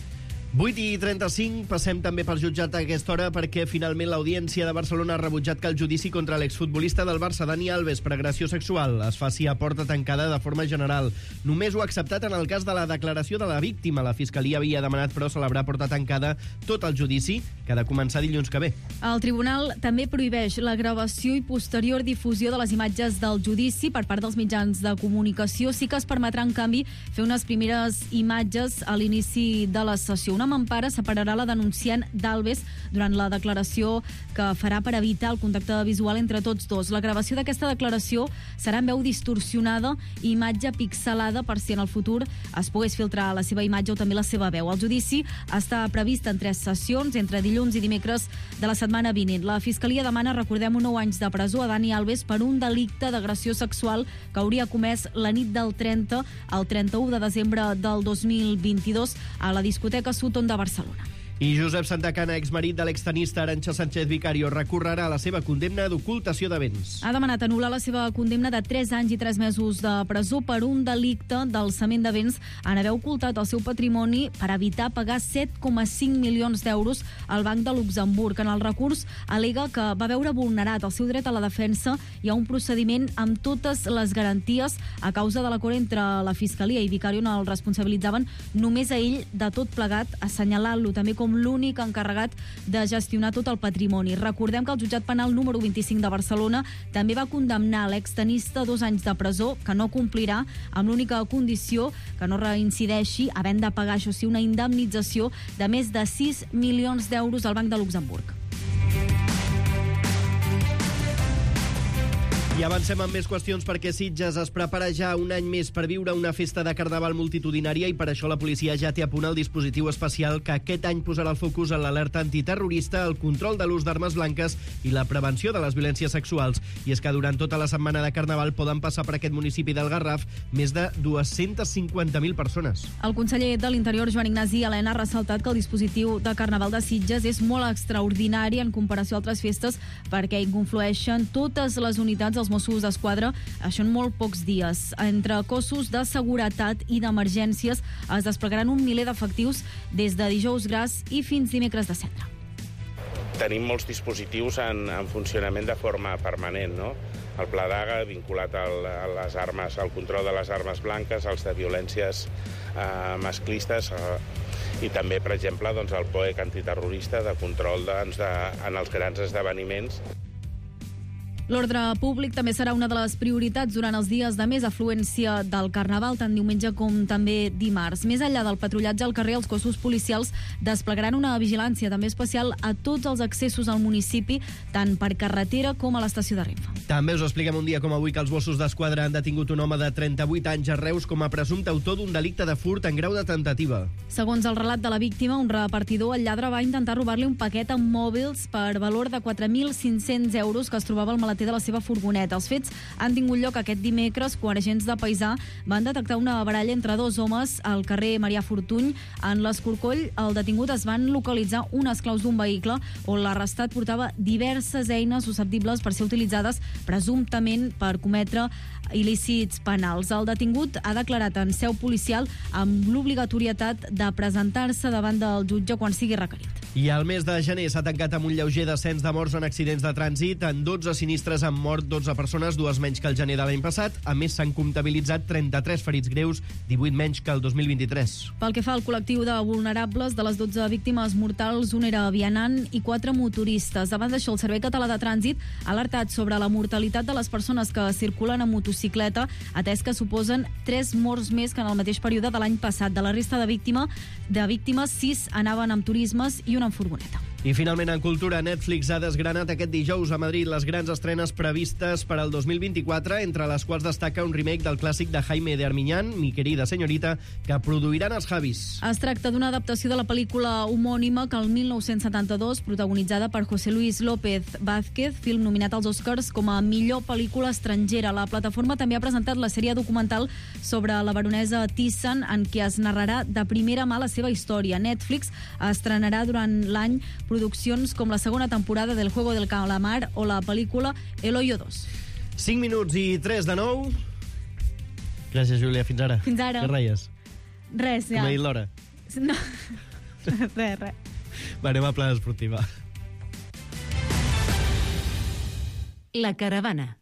8:35, passem també pel jutjat a aquesta hora perquè finalment l'Audiència de Barcelona ha rebutjat que el judici contra l'exfutbolista del Barça, Dani Alves, per agressió sexual es faci a porta tancada de forma general. Només ho ha acceptat en el cas de la declaració de la víctima. La Fiscalia havia demanat, però, celebrar a porta tancada tot el judici, que ha de començar dilluns que ve. El tribunal també prohibeix la gravació i posterior difusió de les imatges del judici per part dels mitjans de comunicació. Sí que es permetrà, en canvi, fer unes primeres imatges a l'inici de la sessió. Una mampara separarà la denunciant d'Alves durant la declaració que farà per evitar el contacte visual entre tots dos. La gravació d'aquesta declaració serà en veu distorsionada i imatge pixelada per si en el futur es pogués filtrar la seva imatge o també la seva veu. El judici està previst en 3 sessions, entre dilluns i dimecres de la setmana vinent. La Fiscalia demana, recordem, 9 anys de presó a Dani Alves per un delicte d'agressió sexual que hauria comès la nit del 30 al 31 de desembre del 2022 a la discoteca Sutton de Barcelona. I Josep Santacana, exmarit de l'extenista Arantxa Sánchez Vicario, recorrerà la seva condemna d'ocultació de béns. Ha demanat anul·lar la seva condemna de 3 anys i 3 mesos de presó per un delicte d'alçament de béns en haver ocultat el seu patrimoni per evitar pagar 7,5 milions d'euros al Banc de Luxemburg. En el recurs al·lega que va veure vulnerat el seu dret a la defensa i a un procediment amb totes les garanties a causa de l'acord entre la Fiscalia i Vicario on el responsabilitzaven només a ell de tot plegat, assenyalant-lo també com l'únic encarregat de gestionar tot el patrimoni. Recordem que el jutjat penal número 25 de Barcelona també va condemnar l'extenista a 2 anys de presó, que no complirà, amb l'única condició que no reincideixi, havent de pagar, això sí, una indemnització de més de 6 milions d'euros al Banc de Luxemburg. I avancem amb més qüestions perquè Sitges es prepara ja un any més per viure una festa de carnaval multitudinària i per això la policia ja té a punt el dispositiu especial que aquest any posarà el focus en l'alerta antiterrorista, el control de l'ús d'armes blanques i la prevenció de les violències sexuals. I és que durant tota la setmana de carnaval poden passar per aquest municipi del Garraf més de 250.000 persones. El conseller de l'Interior, Joan Ignasi Elena, ha ressaltat que el dispositiu de carnaval de Sitges és molt extraordinari en comparació a altres festes perquè hi conflueixen totes les unitats dels Mossos d'Esquadra, això en molt pocs dies. Entre cossos de seguretat i d'emergències es desplegaran un miler d'efectius des de dijous gras i fins dimecres de cendra. Tenim molts dispositius en funcionament de forma permanent, no? El Pla d'Aga vinculat a les armes, al control de les armes blanques, als de violències masclistes i també, per exemple, doncs, el POEC antiterrorista de control en els grans esdeveniments. L'ordre públic també serà una de les prioritats durant els dies de més afluència del Carnaval, tant diumenge com també dimarts. Més enllà del patrullatge al carrer, els cossos policials desplegaran una vigilància també especial a tots els accessos al municipi, tant per carretera com a l'estació de Renfe. També us expliquem un dia com avui que els Mossos d'Esquadra han detingut un home de 38 anys a Reus com a presumpte autor d'un delicte de furt en grau de tentativa. Segons el relat de la víctima, un repartidor, el lladre, va intentar robar-li un paquet amb mòbils per valor de 4.500 euros que es trobava al maleter maleter de la seva furgoneta. Els fets han tingut lloc aquest dimecres quan agents de Paisà van detectar una baralla entre dos homes al carrer Marià Fortuny. En l'Escorcoll, el detingut es van localitzar unes claus d'un vehicle on l'arrestat portava diverses eines susceptibles per ser utilitzades presumptament per cometre il·lícits penals. El detingut ha declarat en seu policial amb l'obligatorietat de presentar-se davant del jutge quan sigui requerit. I el mes de gener s'ha tancat amb un lleuger descens de morts en accidents de trànsit. En 12 sinistres han mort 12 persones, 2 menys que el gener de l'any passat. A més, s'han comptabilitzat 33 ferits greus, 18 menys que el 2023. Pel que fa al col·lectiu de vulnerables, de les 12 víctimes mortals, un era vianant i 4 motoristes. Davant d'això, el Servei Català de Trànsit ha alertat sobre la mortalitat de les persones que circulen en motocicleta, atès que suposen 3 morts més que en el mateix període de l'any passat. De la resta de víctimes, 6 anaven amb turismes i una en furgoneta. I finalment, en cultura, Netflix ha desgranat aquest dijous a Madrid les grans estrenes previstes per al 2024, entre les quals destaca un remake del clàssic de Jaime de Armiñán, Mi querida señorita, que produiran els Javis. Es tracta d'una adaptació de la pel·lícula homònima que el 1972, protagonitzada per José Luis López Vázquez, film nominat als Oscars com a millor pel·lícula estrangera. La plataforma també ha presentat la sèrie documental sobre la baronesa Thyssen, en què es narrarà de primera mà la seva història. Netflix estrenarà durant l'any produccions com la segona temporada del Juego del Calamar o la pel·lícula El Hoyo 2. 5 minuts i 3 de 9. Gràcies, Júlia. Fins ara. Fins ara. Què reies? Res, ja. Com ha dit l'hora? No, res. Va, anem a Plana Esportiva. La caravana.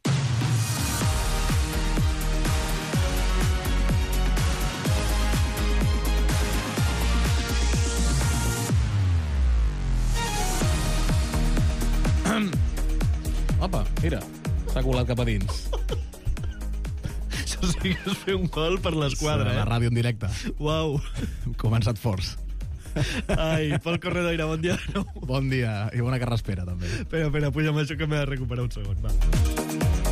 Opa, mira, s'ha colat cap a dins. Això sí que és fer un gol per l'esquadra, La ràdio en directe. Uau. Hem començat forts. Ai, Pol Corredoira, bon dia de nou. Bon dia, i bona carraspera, també. Espera, puja'm això que m'he de recuperar un segon, va.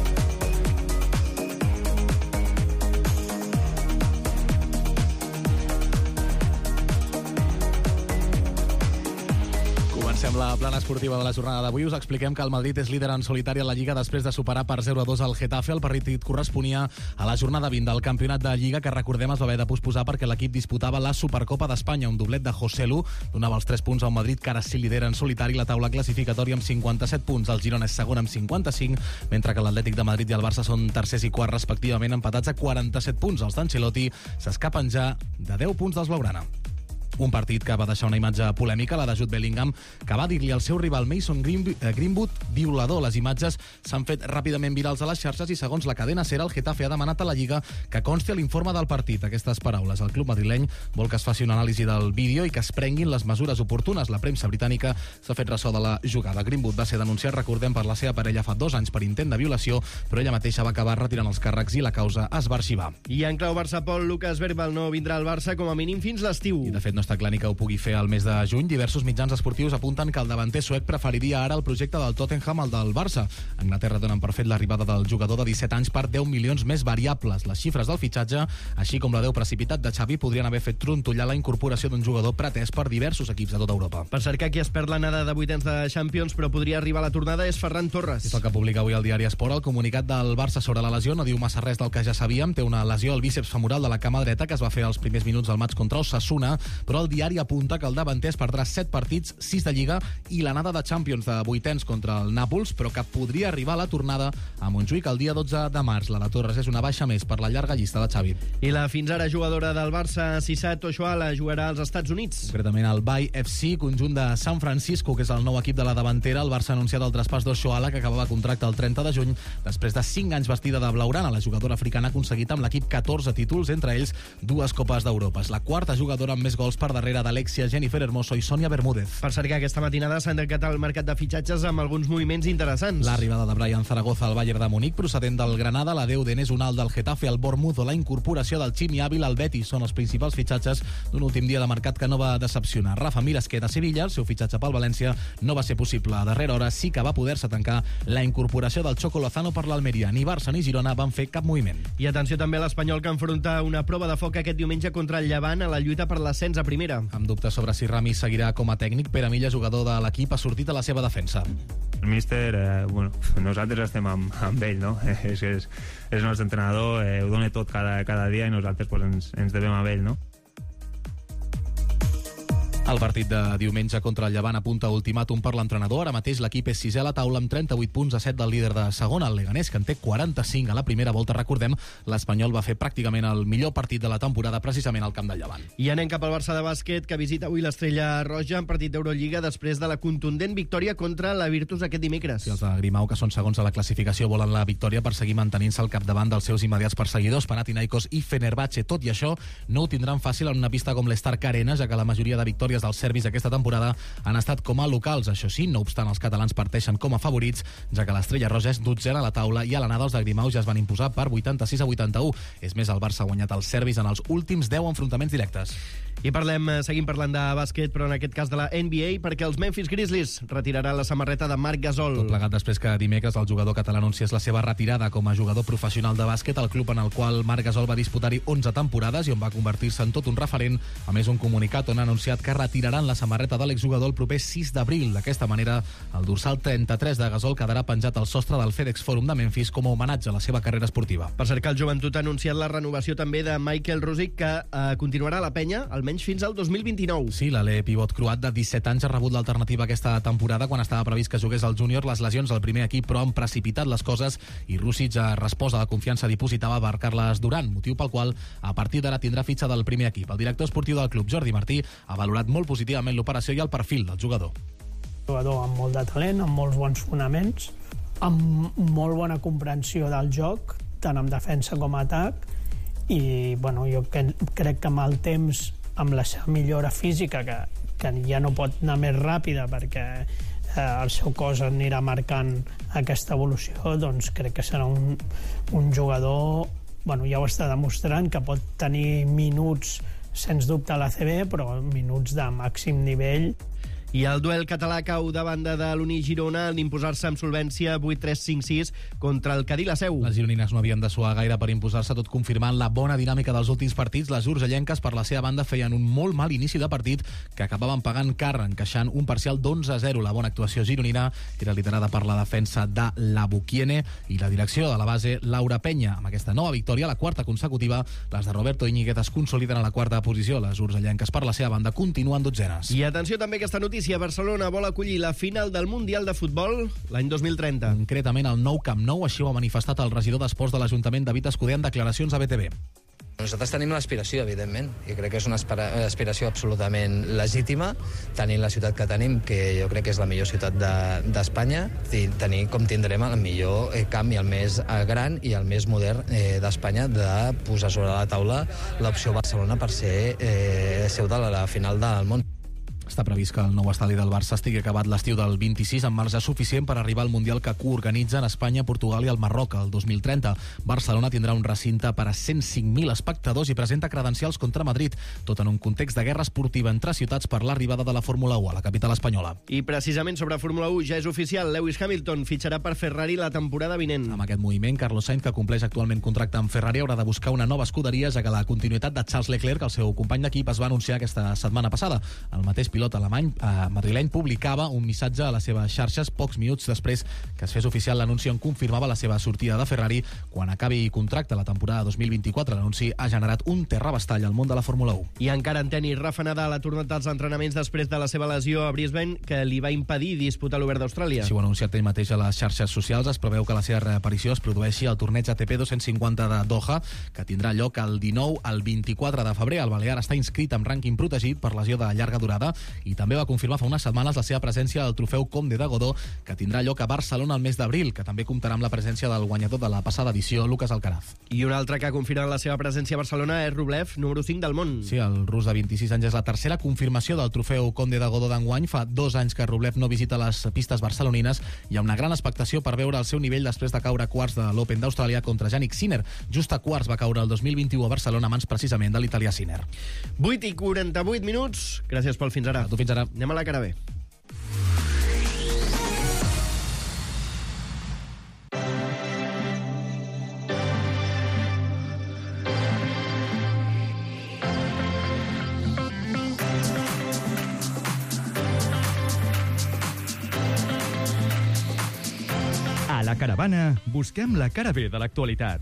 Comencem la plana esportiva de la jornada d'avui. Us expliquem que el Madrid és líder en solitari a la Lliga després de superar per 0-2 el Getafe. El partit corresponia a la jornada 20 del campionat de Lliga, que recordem es va haver de posposar perquè l'equip disputava la Supercopa d'Espanya. Un doblet de José Lu donava els 3 punts a un Madrid que ara sí lidera en solitari la taula classificatòria amb 57 punts. El Girona és segon amb 55, mentre que l'Atlètic de Madrid i el Barça són tercers i quarts respectivament, empatats a 47 punts. Els d'Ancelotti s'escapen ja de 10 punts dels Blaugrana. Un partit que va deixar una imatge polèmica, la de Jude Bellingham, que va dir-li al seu rival Mason Greenwood violador. Les imatges s'han fet ràpidament virals a les xarxes i, segons la cadena SER, el Getafe ha demanat a la Lliga que consti a l'informe del partit aquestes paraules. El club madrileny vol que es faci una anàlisi del vídeo i que es prenguin les mesures oportunes. La premsa britànica s'ha fet ressò de la jugada. Greenwood va ser denunciat, recordem, per la seva parella fa 2 anys per intent de violació, però ella mateixa va acabar retirant els càrrecs i la causa es va arxivar. I en clau Barça-Pol, Lucas Verbal no vindrà al Barça com a mínim fins l'estiu. I, de fet, no està clar ni que ho pugui fer al mes de juny. Diversos mitjans esportius apunten que el davanter suec preferiria ara el projecte del Tottenham al del Barça. A Anglaterra donen per fet l'arribada del jugador de 17 anys per 10 milions més variables. Les xifres del fitxatge, així com l'adeu precipitat de Xavi, podrien haver fet trontollar la incorporació d'un jugador pretès per diversos equips de tota Europa. Per cercar qui es perd l'anada de vuitens de Champions però podria arribar a la tornada és Ferran Torres. És el que publica avui el diari Esport. El comunicat del Barça sobre la lesió no diu massa res del que ja sabíem. Té una lesió al bíceps femoral de la cama dreta que es va fer als primers minuts del maig contra Osasuna, però el diari apunta que el davanter es perdrà 7 partits, 6 de Lliga i l'anada de Champions de vuitens contra el Nàpols, però que podria arribar a la tornada a Montjuïc el dia 12 de març. La de Torres és una baixa més per la llarga llista de Xavi. I la fins ara jugadora del Barça, Sissat Oshoala, jugarà als Estats Units. Concretament al Bay FC, conjunt de San Francisco, que és el nou equip de la davantera. El Barça ha anunciat el traspàs d'Oshoala, que acabava contracte el 30 de juny, després de 5 anys vestida de blaugrana. La jugadora africana ha aconseguit amb l'equip 14 títols, entre ells 2 Copes d'Europa. És la quarta jugadora amb més gols per darrere d'Alexia, Jennifer Hermoso i Sònia Bermúdez. Per cert, que aquesta matinada s'ha endecat el mercat de fitxatges amb alguns moviments interessants. L'arribada de Brian Zaragoza al Bayern de Munic, procedent del Granada, l'adeu d'Enes Unal del Getafe al Bournemouth o la incorporació del Chimi Ávila al Betis són els principals fitxatges d'un últim dia de mercat que no va decepcionar. Rafa Mir es queda a Sevilla, el seu fitxatge pel València no va ser possible. A darrera hora sí que va poder-se tancar la incorporació del Choco Lozano per l'Almeria. Ni Barça ni Girona van fer cap moviment. I atenció també a l'Espanyol, que enfronta una prova de foc aquest diumenge contra el Llevant a la lluita per l'ascens a primera. Amb dubtes sobre si Ramis seguirà com a tècnic, Pere Milla, jugador de l'equip, ha sortit a la seva defensa. El míster, nosaltres estem amb ell, no? És el nostre entrenador, ho dona tot cada dia i nosaltres ens devem a ell, no? El partit de diumenge contra el Llevant apunta ultimàtum per l'entrenador. Ara mateix l'equip és sisè a la taula amb 38 punts a 7 del líder de segona, el Leganés, que en té 45 a la primera volta. Recordem, l'Espanyol va fer pràcticament el millor partit de la temporada precisament al camp del Llevant. I anem cap al Barça de bàsquet, que visita avui l'Estrella Roja en partit d'Eurolliga després de la contundent victòria contra la Virtus aquest dimecres. Sí, els de Grimau, que són segons a la classificació, volen la victòria per seguir mantenint-se al capdavant dels seus immediats perseguidors, Panathinaikos i Fenerbahçe. Tot i això, no ho tindran fàcil en una pista com l'Stark Arena, ja que la majoria de victòries dels serbis aquesta temporada han estat com a locals. Això sí, no obstant, els catalans parteixen com a favorits, ja que l'Estrella Roja és 12a a la taula i a l'anada els de Grimau ja es van imposar per 86-81. És més, el Barça ha guanyat els serbis en els últims 10 enfrontaments directes. I seguim parlant de bàsquet, però en aquest cas de la NBA, perquè els Memphis Grizzlies retiraran la samarreta de Marc Gasol. Tot plegat després que dimecres el jugador català anunciés la seva retirada com a jugador professional de bàsquet, el club en el qual Marc Gasol va disputar-hi 11 temporades i on va convertir-se en tot un referent. A més, un comunicat on ha anunciat que retiraran la samarreta de l'exjugador el proper 6 d'abril. D'aquesta manera, el dorsal 33 de Gasol quedarà penjat al sostre del FedEx Forum de Memphis com a homenatge a la seva carrera esportiva. Per cert, que el Joventut ha anunciat la renovació també de Michael Rosic, que continuarà a la penya almenys fins al 2029. Sí, l'alè pivot croat de 17 anys ha rebut l'alternativa aquesta temporada quan estava previst que jugués al júnior. Les lesions al primer equip, però han precipitat les coses i Rosic ha respost a la confiança dipositada per Carles Duran, motiu pel qual a partir d'ara tindrà fitxa del primer equip. El director esportiu del club, Jordi Martí, ha valorat molt positivament l'operació i el perfil del jugador. Jugador amb molt de talent, amb molts bons fonaments, amb molt bona comprensió del joc, tant en defensa com en atac, i jo crec que amb el temps, amb la seva millora física, que ja no pot anar més ràpida perquè el seu cos anirà marcant aquesta evolució, doncs crec que serà un jugador, ja ho està demostrant, que pot tenir minuts sens dubte a l'ACB, però minuts de màxim nivell. I el duel català cau de banda de l'Uni Girona en imposar-se amb solvència 8-3-5-6 contra el Cadí la Seu. Les gironines no havien de suar gaire per imposar-se, tot confirmant la bona dinàmica dels últims partits. Les urgellenques, per la seva banda, feien un molt mal inici de partit que acabaven pagant car, encaixant un parcial d'11-0. La bona actuació gironina era liderada per la defensa de la Buquiene i la direcció de la base Laura Penya. Amb aquesta nova victòria, la quarta consecutiva, les de Roberto Íñiguez es consoliden a la quarta posició. Les urgellenques, per la seva banda, continuen dotzenes. I atenció també aquesta notícia. Barcelona vol acollir la final del Mundial de Futbol l'any 2030. Concretament el nou Camp Nou, així ho ha manifestat el regidor d'Esports de l'Ajuntament, David Escuder, en declaracions a BTV. Nosaltres tenim l'aspiració, evidentment, i crec que és una aspiració absolutament legítima, tenint la ciutat que tenim, que jo crec que és la millor ciutat d'Espanya, i tenir com tindrem el millor camp i el més gran i el més modern d'Espanya, de posar sobre la taula l'opció Barcelona per ser seu de la final del món. Està previst que el nou estadi del Barça estigui acabat l'estiu del 26 amb marge suficient per arribar al Mundial que coorganitzen Espanya, Portugal i el Marroc el 2030. Barcelona tindrà un recinte per a 105.000 espectadors i presenta credencials contra Madrid, tot en un context de guerra esportiva entre ciutats per l'arribada de la Fórmula 1 a la capital espanyola. I precisament sobre Fórmula 1 ja és oficial. Lewis Hamilton fitxarà per Ferrari la temporada vinent. Amb aquest moviment, Carlos Sainz, que compleix actualment contracte amb Ferrari, haurà de buscar una nova escuderia, ja que la continuïtat de Charles Leclerc, el seu company d'equip, es va anunciar aquesta setmana passada. El mateix pilot alemany madrileny publicava un missatge a les seves xarxes pocs minuts després que es fes oficial l'anunci on confirmava la seva sortida de Ferrari quan acabi contracte la temporada 2024. L'anunci ha generat un terrabastall al món de la Fórmula 1. I encara en tenis, Rafa Nadal ha tornat als entrenaments després de la seva lesió a Brisbane, que li va impedir disputar l'Obert d'Austràlia. Si ho ha anunciat ell mateix a les xarxes socials, es preveu que la seva reaparició es produeixi al torneig ATP 250 de Doha, que tindrà lloc el 19 al 24 de febrer. El balear està inscrit amb rànquing protegit per lesió de llarga durada i també va confirmar fa unes setmanes la seva presència al trofeu Comte de Godó, que tindrà lloc a Barcelona el mes d'abril, que també comptarà amb la presència del guanyador de la passada edició, Lucas Alcaraz. I un altre que ha confirmat la seva presència a Barcelona és Rublev, número 5 del món. Sí, el rus de 26 anys és la tercera confirmació del trofeu Comte de Godó d'enguany. Fa 2 anys que Rublev no visita les pistes barcelonines i amb una gran expectació per veure el seu nivell després de caure quarts de l'Open d'Austràlia contra Jannik Sinner. Just a quarts va caure el 2021 a Barcelona, mans precisament de l'italià Sinner. 8:48 minuts. Gràcies, Pol. Fins ara. A tu, fins ara. Anem a la cara B. la Caravana busquem la cara B de l'actualitat.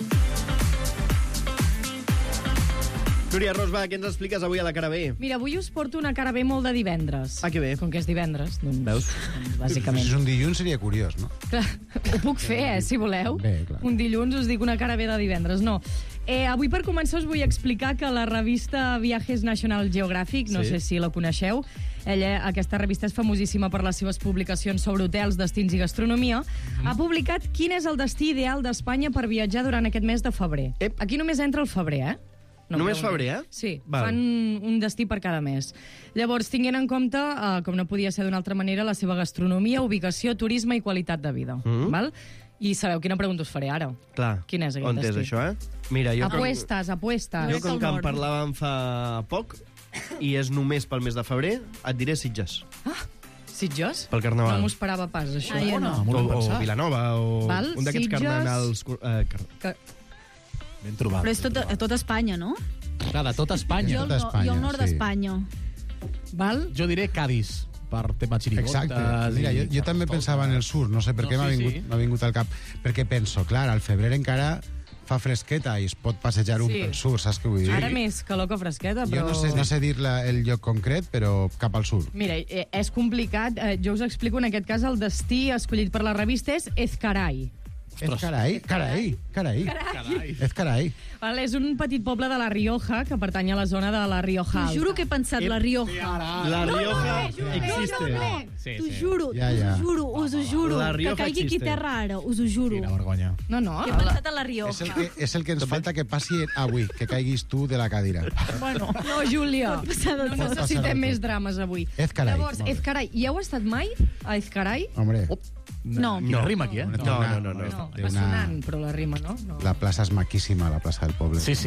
Núria Rosba, què ens expliques avui a la cara B? Mira, avui us porto una cara B molt de divendres. Ah, que bé. Com que és divendres, doncs... Veus? Bàsicament. Si és un dilluns seria curiós, no? Clar, ho puc fer, si voleu. Bé, clar. Un dilluns us dic una cara B de divendres, no. Avui, per començar, us vull explicar que la revista Viajes National Geographic, no sé si la coneixeu, aquesta revista és famosíssima per les seves publicacions sobre hotels, destins i gastronomia, ha publicat quin és el destí ideal d'Espanya per viatjar durant aquest mes de febrer. Aquí només entra el febrer, No només febrer, Sí, fan un destí per cada mes. Llavors, tinguent en compte, com no podia ser d'una altra manera, la seva gastronomia, ubicació, turisme i qualitat de vida. Val? I sabeu quina pregunta us faré ara? Clar. Quin és aquest destí? On és això, Mira, jo apuestes. Jo, com que en parlàvem fa poc, i és només pel mes de febrer, et diré Sitges. Sitges? Pel Carnaval. No m'ho esperava pas, això. Jo no. O Vilanova, o un d'aquests carnavals... Ben trobat. Però és tot Espanya, no? Clar, de tot Espanya. Jo al nord d'Espanya. Val? Jo diré Cádiz, per tema xirigotes. Exacte. Mira, jo també pensava en el sur, no sé per què m'ha vingut al cap. Perquè penso, clar, al febrer encara fa fresqueta i es pot passejar un pel sur, saps què vull dir? Ara més calor que fresqueta, però... Jo no sé dir el lloc concret, però cap al sur. Mira, és complicat. Jo us explico, en aquest cas, el destí escollit per la revista és Ezcaray. Carai. Vale, és un petit poble de la Rioja que pertany a la zona de la Rioja Alta. T'ho juro que he pensat La Rioja. La Rioja existe. T'ho juro, us ho juro. Que caigui aquí terra ara, us ho juro. Quina vergonya. No. Que he pensat en La Rioja. És el que ens falta que passi avui, que caiguis tu de la cadira. Bueno, no, Júlia. No necessitem més drames avui. Ezcaray. Llavors, Ezcaray. Hi heu estat mai a Ezcaray? Hombre. No. Quina rima aquí, No, va sonant, però la rima, no? La plaça és maquíssima, la plaça del poble. Sí.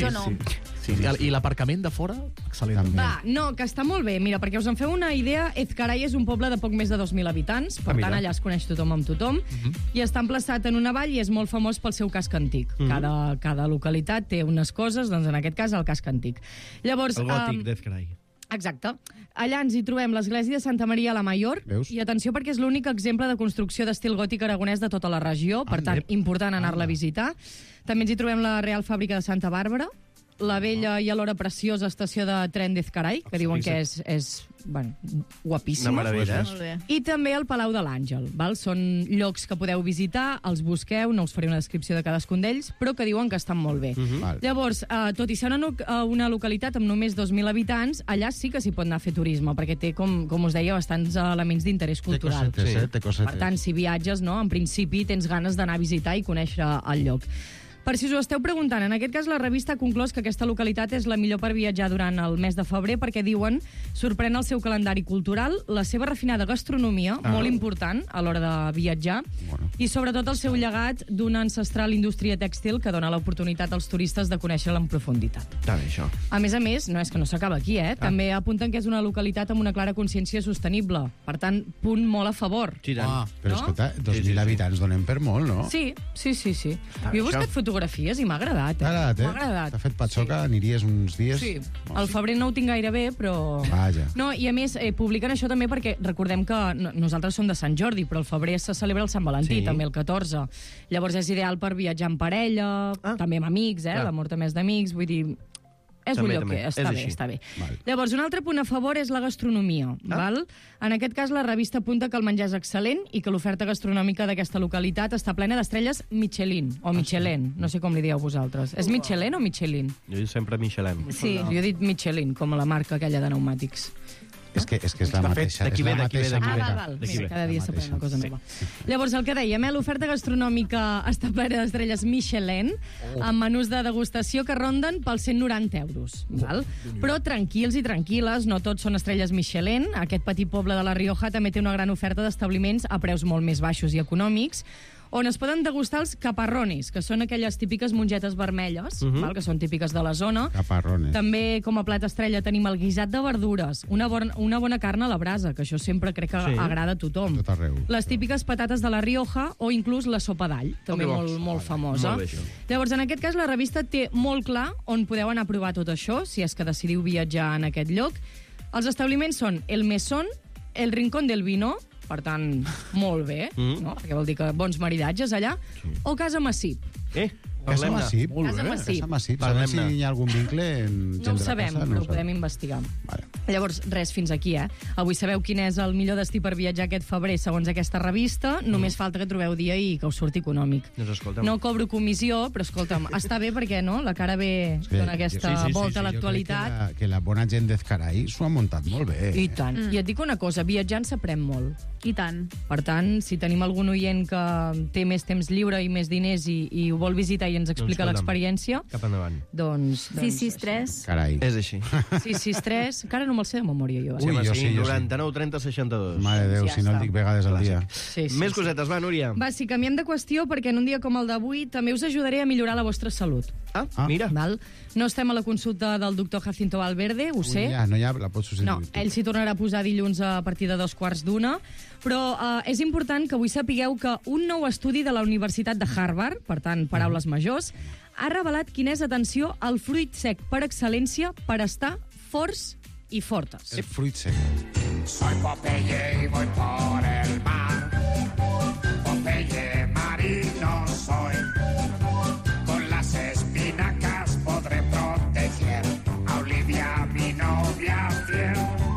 I l'aparcament de fora, excel·lent. Va, no, que està molt bé. Mira, perquè us en feu una idea, Ezcaray és un poble de poc més de 2.000 habitants, per tant, allà es coneix tothom amb tothom, i està emplaçat en una vall i és molt famós pel seu casc antic. Cada localitat té unes coses, doncs en aquest cas el casc antic. Llavors, el gòtic d'Ezcaray. Exacte. Allà ens hi trobem l'església de Santa Maria la Mayor. Veus? I atenció, perquè és l'únic exemple de construcció d'estil gòtic aragonès de tota la regió, per tant, important anar-la a visitar. També ens hi trobem la Real Fàbrica de Santa Bàrbara, la bella i alhora preciosa estació de tren d'Ezcaray, que diuen que és guapíssima. Una meravella. I també el Palau de l'Àngel. Són llocs que podeu visitar, els busqueu, no us faré una descripció de cadascun d'ells, però que diuen que estan molt bé. Llavors, tot i ser una localitat amb només 2.000 habitants, allà sí que s'hi pot anar a fer turisme, perquè té, com us deia, bastants elements d'interès cultural. Té cosetes. Per tant, si viatges, no, en principi tens ganes d'anar a visitar i conèixer el lloc. Per si us ho esteu preguntant, en aquest cas la revista ha conclòs que aquesta localitat és la millor per viatjar durant el mes de febrer perquè, diuen, sorprèn el seu calendari cultural, la seva refinada gastronomia, molt important a l'hora de viatjar, i sobretot el seu llegat d'una ancestral indústria tèxtil que dona l'oportunitat als turistes de conèixer-la en profunditat. Està bé, això. A més, no és que no s'acaba aquí, també apunten que és una localitat amb una clara consciència sostenible. Per tant, punt molt a favor. Però, escolta, 2.000 habitants donem per molt, no? Sí. Jo he buscat fotografies i m'ha agradat. M'ha agradat. T'ha fet patxoca, aniries uns dies... Sí, al febrer no ho tinc gaire bé, però... Vaja. No, i a més, publiquen això també perquè recordem que nosaltres som de Sant Jordi, però al febrer se celebra el Sant Valentí, també el 14. Llavors és ideal per viatjar en parella, també amb amics, l'amor també és d'amics, vull dir... És un lloc que està bé. Llavors, un altre punt a favor és la gastronomia. Val? En aquest cas, la revista apunta que el menjar és excel·lent i que l'oferta gastronòmica d'aquesta localitat està plena d'estrelles Michelin, o Michelin, no sé com li dieu vosaltres. És Michelin o Michelin? Jo dic sempre Michelin. Sí, jo he dit Michelin, com la marca aquella de pneumàtics. És que és la mateixa. D'aquí ve. Val. Mira, cada dia s'aprèn una cosa nova. Llavors, el que dèiem, l'oferta gastronòmica està plena d'estrelles Michelin, amb menús de degustació que ronden pels 190 euros. Val? Però tranquils i tranquil·les, no tots són estrelles Michelin. Aquest petit poble de la Rioja també té una gran oferta d'establiments a preus molt més baixos i econòmics, on es poden degustar els caparronis, que són aquelles típiques mongetes vermelles, que són típiques de la zona. Caparrones. També, com a plat estrella, tenim el guisat de verdures, una bona carn a la brasa, que això sempre crec que agrada a tothom. Tot arreu. Les típiques patates de la Rioja o inclús la sopa d'all, també molt famosa. Llavors, en aquest cas, la revista té molt clar on podeu anar a provar tot això, si és que decidiu viatjar en aquest lloc. Els establiments són el Mesón, el Rincón del Vino, per tant, molt bé, no? Perquè vol dir que bons maridatges allà. O Casa Massip. Casa Massip. Casa Massip. Casa Massip. Sabem si hi ha algun vincle en gent No ho de la sabem, casa? però ho podem investigar. Llavors, res, fins aquí, Avui sabeu quin és el millor destí per viatjar aquest febrer, segons aquesta revista. Només falta que trobeu dia i que us surti econòmic. Doncs escolta'm. No cobro comissió, però escolta'm, està bé perquè no? La cara bé dona aquesta volta a l'actualitat. Jo crec que la bona gent d'Ezcarai s'ho ha muntat molt bé. I tant. I et dic una cosa, viatjant s'aprèn molt. I tant. Per tant, si tenim algun oient que té més temps lliure i més diners i ho vol visitar i ens explica l'experiència, cap endavant. Doncs 663. Carai. És així. 663. Encara no me'l sé de memòria, jo. Ui, jo sí, 99 30 62. Mare de Déu, Ja si no està. el dic vegades al dia. Sí, Més cosetes, va, Núria. Va, si canviem de qüestió, perquè en un dia com el d'avui també us ajudaré a millorar la vostra salut. Mira. Val? No estem a la consulta del doctor Jacinto Valverde, ho sé. No hi ha, la pots substituir. No, ell s'hi tornarà a posar dilluns a partir de 2:15, però és important que avui sapigueu que un nou estudi de la Universitat de Harvard, per tant, paraules majors, ha revelat quin és, atenció, el fruit sec per excel·lència per estar forts i fortes. El fruit sec. Soy Popeye y voy por el mar. Popeye marino soy. Con las espinacas podré proteger a Olivia, mi novia fiel.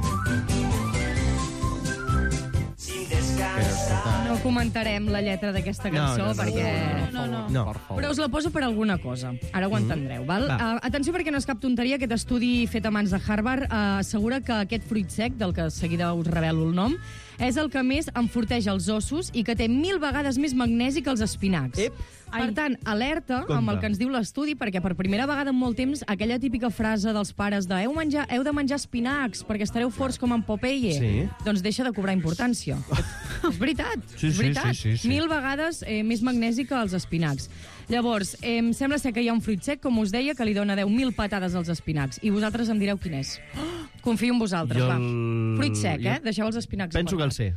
Sin descansar. No comentarem la lletra d'aquesta cançó perquè... No. Però us la poso per alguna cosa. Ara ho entendreu, val? Atenció perquè no és cap tonteria. Aquest estudi fet a mans de Harvard assegura que aquest fruit sec, del que de seguida us revelo el nom, és el que més enforteix els ossos i que té 1000 vegades més magnesi que els espinacs. Per tant, alerta amb el que ens diu l'estudi, perquè per primera vegada en molt temps aquella típica frase dels pares de heu de menjar espinacs perquè estareu forts com en Popeye, doncs deixa de cobrar importància. És veritat, és veritat. 1000 vegades més magnesi que els espinacs. Llavors, sembla ser que hi ha un fruit sec, com us deia, que li dona 10.000 patades als espinacs. I vosaltres em direu quin és. Confio en vosaltres, va. Fruit sec, Deixeu els espinacs. Penso que el sé.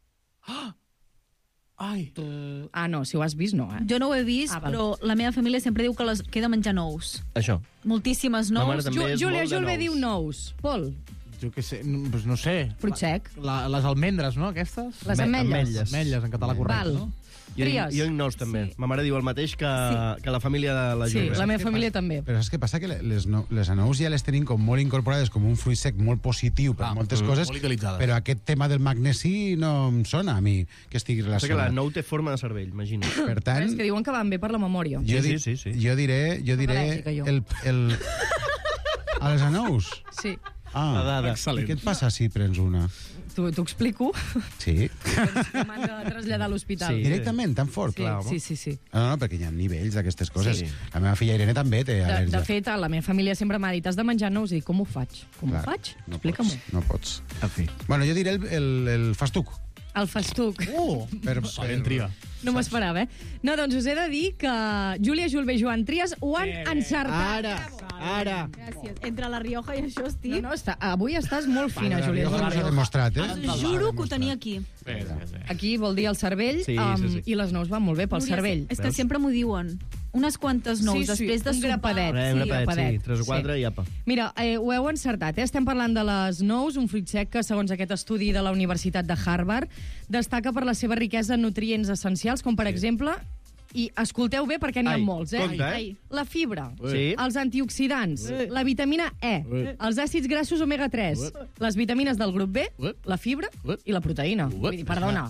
Ai. No, si ho has vist, no, Jo no ho he vist, però la meva família sempre diu que he de menjar nous. Això. Moltíssimes nous. Júlia Julve diu nous. Pol? Jo què sé, no sé. Fruit sec. Les almendres, no, aquestes? Les ametlles. Ametlles, en català correcte, no? Jo en nous, també. Ma mare diu el mateix que la família de la Julve. Sí, la meva família també. Però saps què passa? Que les anous ja les tenim com molt incorporades, com un fruit sec molt positiu per moltes coses, però aquest tema del magnesi no em sona a mi que estigui relacionat. Que la nou té forma de cervell, imagina. Per tant... És que diuen que van bé per la memòria. Jo diré a les anous. Sí. I què et passa si prens una? T'ho explico. Sí. M'han de traslladar a l'hospital. Directament, tan fort? Sí. No, perquè hi ha nivells d'aquestes coses. La meva filla Irene també té al·lèrgia. De fet, la meva família sempre m'ha dit has de menjar nous, i com ho faig? Com ho faig? Explica-m'ho. No pots. Bueno, jo diré el fastuc. El fastuc. Ben tria. No m'ho esperava, No, doncs us he de dir que Júlia Julve i Joan Trias ho han encertat. Ara. Gràcies. Entre la Rioja i això estic... No, avui estàs molt fina, Júlia. S'ha demostrat, Juro que ho tenia aquí. Aquí vol dir el cervell, i les nous van molt bé pel cervell. És que sempre m'ho diuen. Unes quantes nous, després de un grapadet. Un grapadet, 3 o 4 i apa. Mira, ho heu encertat, Estem parlant de les nous, un fruit sec que, segons aquest estudi de la Universitat de Harvard, destaca per la seva riquesa en nutrients essencials, com per exemple, i escolteu bé perquè n'hi ha molts, la fibra, els antioxidants, la vitamina E, els àcids grassos omega-3, les vitamines del grup B, la fibra i la proteïna. Perdona.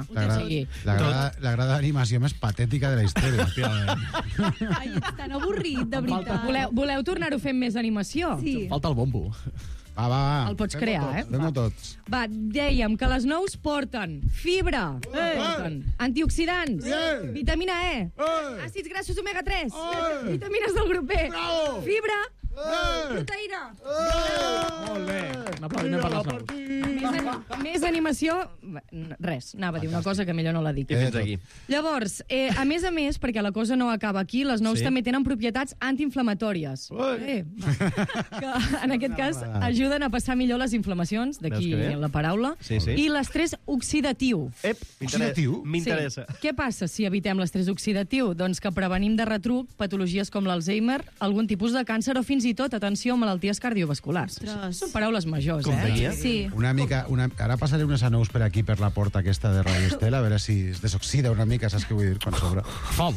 La grada d'animació més patètica de la història. Ai, ets tan avorrit, de veritat. Voleu tornar-ho fent més animació? Sí. Falta el bombo. Va. El pots crear, Fem-ho tots. Va, dèiem que les nous porten fibra, porten antioxidants, vitamina E, àcids grassos omega-3, vitamines del grup B, fibra, proteïna. Molt bé. Un aplaudiment per les nous. Més animació... Res, anava a dir una cosa que millor no la dic. Fins aquí. Llavors, a més, perquè la cosa no acaba aquí, les nous també tenen propietats antiinflamatòries. Que, en aquest cas, ajuden a passar millor les inflamacions, d'aquí la paraula, i l'estrès oxidatiu. M'interessa. Què passa si evitem l'estrès oxidatiu? Doncs que prevenim de retruc patologies com l'Alzheimer, algun tipus de càncer o fins fins i tot, atenció, malalties cardiovasculars. Són paraules majors, Com deia? Sí. Una mica, ara passaré unes anous per aquí, per la porta aquesta de Radio Estela, a veure si es desoxida una mica, saps què vull dir, quan s'obre.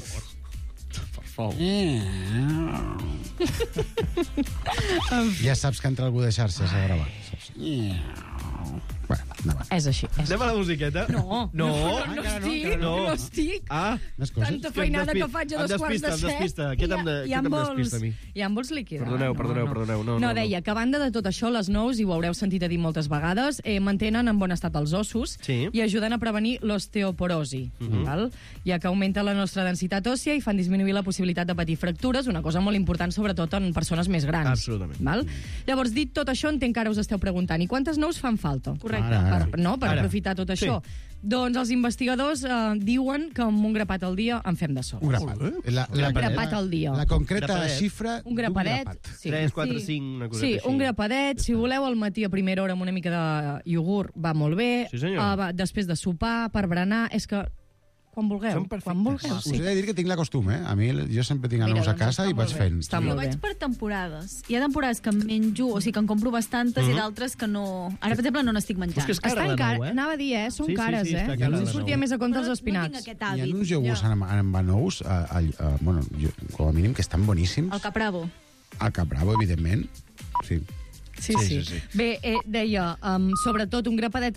Ja saps que entra algú de xarxes a gravar. Bueno, endavant. És així. Anem a la musiqueta? No estic. Més coses. Tanta feinada que faig a 2:45. Què te'm despista a mi? Ja em vols liquidar. Perdoneu. No, deia que a banda de tot això, les nous, i ho haureu sentit a dir moltes vegades, mantenen en bon estat els ossos i ajuden a prevenir l'osteoporosi, val? Ja que augmenta la nostra densitat òssia i fan disminuir la possibilitat de patir fractures, una cosa molt important, sobretot en persones més grans. Absolutament. Val? Llavors, dit tot això, entenc que ara us esteu preguntant, i quantes nous fan falta? Correcte. Per aprofitar tot això. Doncs els investigadors diuen que amb un grapat al dia en fem de sol. Un grapat. Un grapat al dia. La concreta xifra un grapadet. 3, 4, 5, una cosa així. així. Un grapadet. Si voleu, al matí a primera hora amb una mica de iogurt va molt bé. Sí, senyor. Després de sopar, per berenar, és que quan vulgueu. Quan vulgueu, Us he de dir que tinc l'acostum, eh? A mi, jo sempre tinc anous a casa i vaig fent. Jo vaig per temporades. Hi ha temporades que menjo, o sigui, que en compro bastantes i d'altres que no... Ara, per exemple, no n'estic menjant. Estan cares, anava a dir, són cares, sortia més a compte els espinacs. No tinc aquest Hi ha hàbit. uns iogurts amb anous, bueno, com a mínim, que estan boníssims. El Capravo. El Capravo, evidentment. Sí. Sí. Bé, deia, sobretot un grapadet